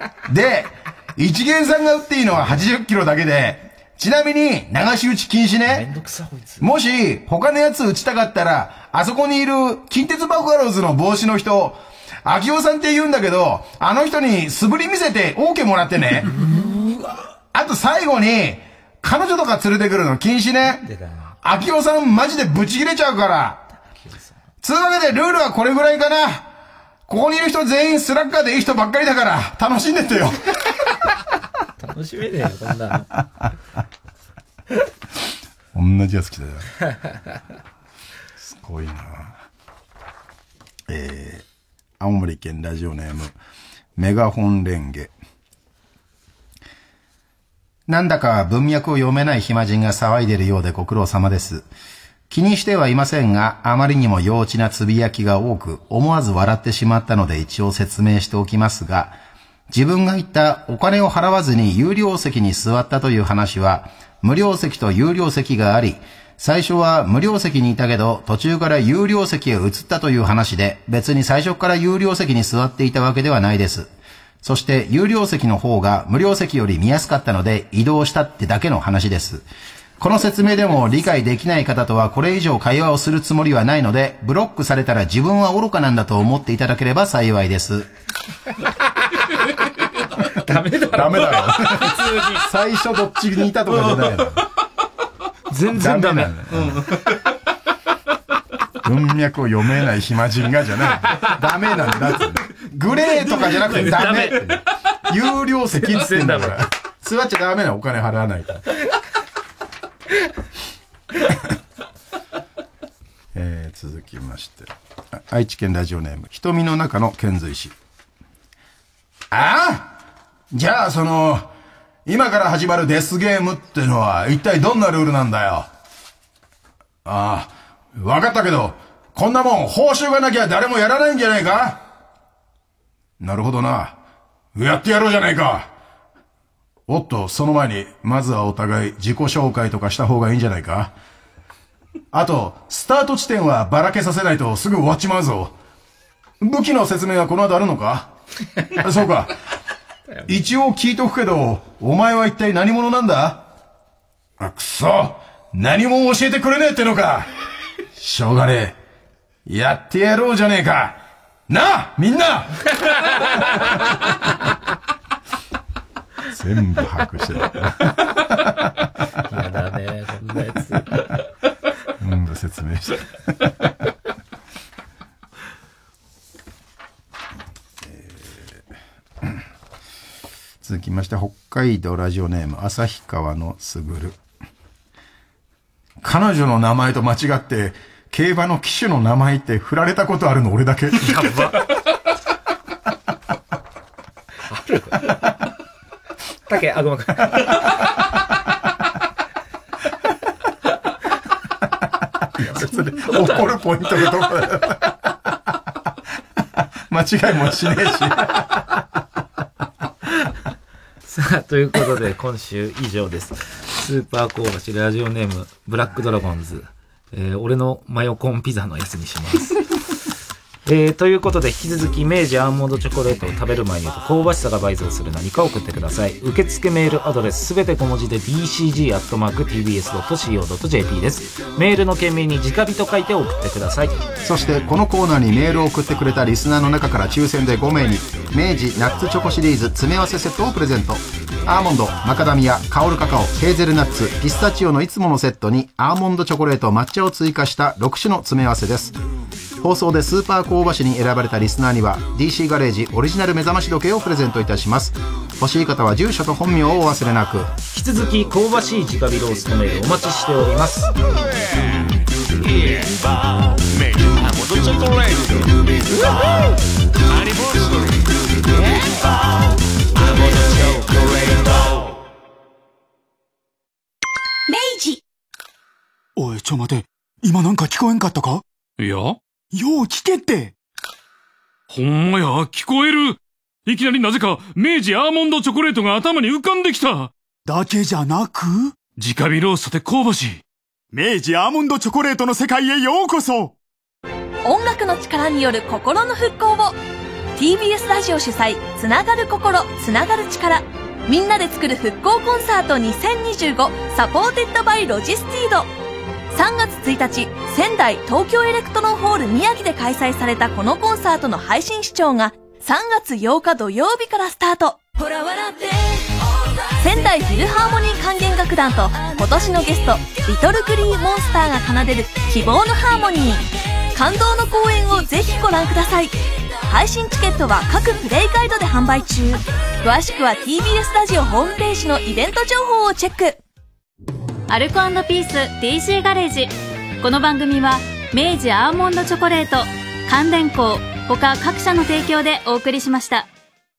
で、一元さんが打っていいのははちじゅっキロだけで、ちなみに流し打ち禁止ね。もし他のやつ打ちたかったら、あそこにいる近鉄バファローズの帽子の人、秋夫さんって言うんだけど、あの人に素振り見せて OK もらってね。あと最後に、彼女とか連れてくるの禁止ね。秋夫さんマジでブチ切れちゃうから。つうわけでルールはこれぐらいかな。ここにいる人全員スラッガーでいい人ばっかりだから、楽しんでってよ。 楽しめねえよ、こんなの。同じやつ来たよ。すごいな。えー、青森県ラジオネーム、メガホンレンゲ。なんだか文脈を読めない暇人が騒いでいるようでご苦労様です。気にしてはいませんが、あまりにも幼稚なつぶやきが多く、思わず笑ってしまったので一応説明しておきますが、自分が言ったお金を払わずに有料席に座ったという話は、無料席と有料席があり、最初は無料席にいたけど、途中から有料席へ移ったという話で、別に最初から有料席に座っていたわけではないです。そして有料席の方が無料席より見やすかったので移動したってだけの話です。この説明でも理解できない方とはこれ以上会話をするつもりはないので、ブロックされたら自分は愚かなんだと思っていただければ幸いです。 ダメだろ。 ダメだろ。普通に。最初どっちにいたとかじゃないの。 全然ダメ。 文脈を読めない暇人がじゃない。ダメなんだって。グレーとかじゃなくてダメ。有料席って言うんだから。座っちゃダメなお金払わないから。えー、続きまして。愛知県ラジオネーム、瞳の中の遣隋使。ああじゃあその、今から始まるデスゲームってのは一体どんなルールなんだよ。ああ、わかったけど、こんなもん報酬がなきゃ誰もやらないんじゃないか。なるほどな。やってやろうじゃないか。おっと、その前に、まずはお互い自己紹介とかした方がいいんじゃないか。あと、スタート地点はばらけさせないとすぐ終わっちまうぞ。武器の説明はこの後あるのか。そうか。一応聞いとくけど、お前は一体何者なんだ。あ、くそ。何も教えてくれねえってのか。しょうがねえ。やってやろうじゃねえか。なあみんな全部把握してる。 やだね、こんなやつ。 全部説明して。えー、続きまして、北海道ラジオネーム、旭川のすぐる。彼女の名前と間違って、競馬の騎手の名前って振られたことあるの俺だけ。やば。 あるだけ、あ、ごめん。 怒るポイントがどこだよ。間違いもしねえし。 さあ、ということで、今週以上です。スーパー香ばしラジオネーム、ブラックドラゴンズ。えー、俺のマヨコーンピザのやつにします。 えー、ということで引き続き明治アーモンドチョコレートを食べる前に言うと香ばしさが倍増する何かを送ってください。受付メールアドレスすべて小文字で ディーシージー アットマーク ティービーエス ドット シーオー ドット ジェーピー です。メールの件名に直火と書いて送ってください。 そしてこのコーナーにメールを送ってくれたリスナーの中から抽選でごめいに明治ナッツチョコシリーズ詰め合わせセットをプレゼント。アーモンド、マカダミア、香るカカオ、ヘーゼルナッツ、ピスタチオのいつものセットにアーモンドチョコレート、抹茶を追加したろく種の詰め合わせです。放送でスーパー香ばしに選ばれたリスナーには ディーシー ガレージオリジナル目覚まし時計をプレゼントいたします。欲しい方は住所と本名をお忘れなく。 引き続き香ばしい直火ローストメールお待ちしております。 明治。 おい、ちょ待て。今なんか聞こえんかったか？ いや。 よう聞けって。 ほんまや、聞こえる。いきなりなぜか明治アーモンドチョコレートが頭に浮かんできた。 だけじゃなく、 直火ローストで香ばしい。 明治アーモンドチョコレートの世界へようこそ。 音楽の力による心の復興を ティービーエス ラジオ主催、つながる心、つながる力、みんなで作る復興コンサートにせんにじゅうごサポーテッドバイロジスティード。さんがつついたち、仙台東京エレクトロンホール宮城で開催されたこのコンサートの配信視聴がさんがつようか土曜日からスタート。仙台フィルハーモニー管弦楽団と今年のゲストリトルグリーンモンスターが奏でる希望のハーモニー、感動の公演をぜひご覧ください。配信チケットは各プレイガイドで販売中。詳しくは ティービーエス ラジオホームページのイベント情報をチェック。 アルコ&ピース ディーシー ガレージ。この番組は明治アーモンドチョコレート、関電工他各社の提供でお送りしました。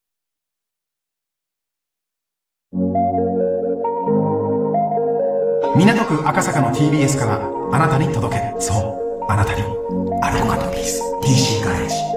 港区赤坂の ティービーエス からあなたに届け、そうあなたにアルコ&ピース ディーシー ガレージ。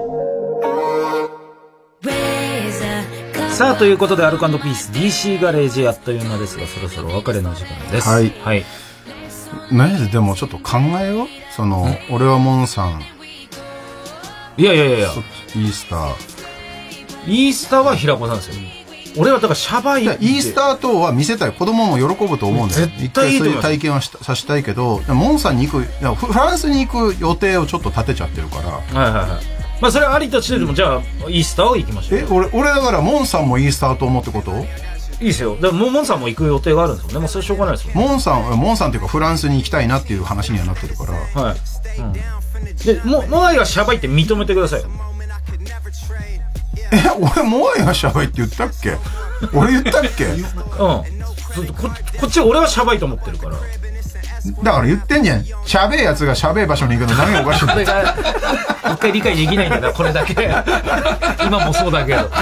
さあということでアルコ&ピース ディーシー ガレージあっという間ですが、そろそろお別れの時間です。 はい、 はい、 ねえ、でもちょっと考えよう。その俺はモンさん、 いやいやいやいや、 イースターイースターは平子さんですよ。俺はだからシャバい、イースター等は見せたい、子供も喜ぶと思うんだよ。 絶対いいと思います。 一回そういう体験はさせたいけど、モンさんに行く、フランスに行く予定をちょっと立てちゃってるから。 はいはいはい。まあそれはありとしてでも、じゃあイースターを行きましょう。 え、俺俺だからモンさんもイースターと思ってこと？ いいですよ。でもモンさんも行く予定があるんですよね。もうそれしょうがないですよ。 モンさんモンさんっていうかフランスに行きたいなっていう話にはなってるから。 はい。うん、でもモアイがシャバいって認めてくださいよ。 え、俺モアイがシャバいって言ったっけ？俺言ったっけ？うん。 こ, こっち俺はシャバいと思ってるから。 だから言ってんじゃん。シャベえやつがシャベえ場所に行くの何がおかしいんだよ。 一回理解できないんだな、これだけ。今もそうだけど。さ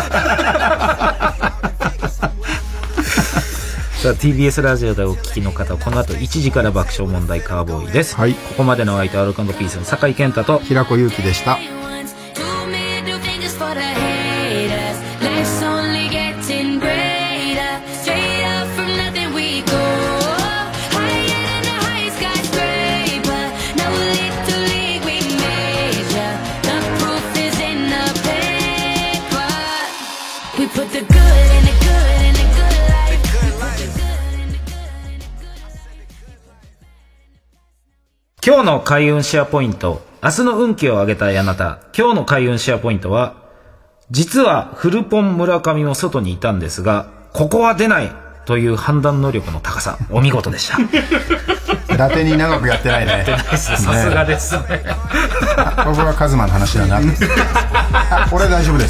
あ ティービーエス ラジオでお聞きの方、この後いちじから爆笑問題カーボーイです。はい。ここまでの相手はアルコ&ピースの酒井健太と平子祐希でした。 今日の開運シェアポイント、明日の運気を上げたいあなた。今日の開運シェアポイントは、実はフルポン村上も外にいたんですが、ここは出ないという判断能力の高さ、お見事でした。 伊達に長くやってないね。 さすがですね。 ここはカズマの話だな。俺大丈夫です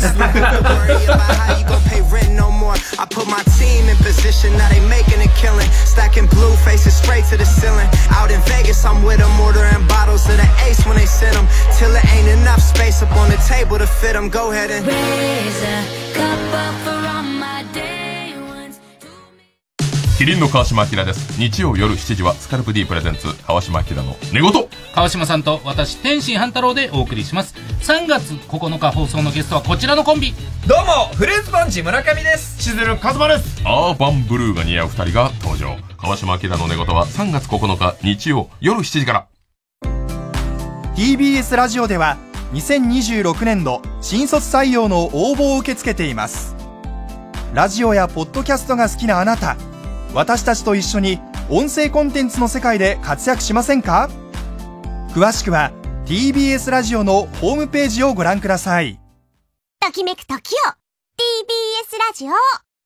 。I put my team in position, now they making a killing. Stacking blue faces straight to the ceiling. Out in Vegas, I'm with them, ordering bottles of the ace when they send them. Till there ain't enough space up on the table to fit them. Go ahead and raise a cup up for all my day ones. キリンの川島明です。日曜夜しちじはスカルプ D プレゼンツ川島明の寝言。 川島さんと私天心半太郎でお送りします。さんがつここのか放送のゲストはこちらのコンビ。 どうもフルーツポンチ村上です。 しずるかずまです。アーバンブルーが似合う二人が登場。川島明の寝言はさんがつここのか日曜夜しちじから。 ティービーエス ラジオではにせんにじゅうろくねんど新卒採用の応募を受け付けています。ラジオやポッドキャストが好きなあなた、私たちと一緒に音声コンテンツの世界で活躍しませんか？詳しくは ティービーエス ラジオのホームページをご覧ください。 ときめく時を ティービーエス ラジオ。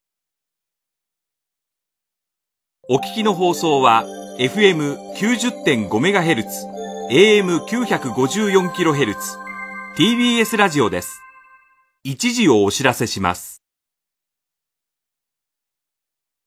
お聞きの放送は エフエムきゅうじゅってんごメガヘルツ、エーエムきゅうひゃくごじゅうよんキロヘルツ、ティービーエス ラジオです。一時をお知らせします。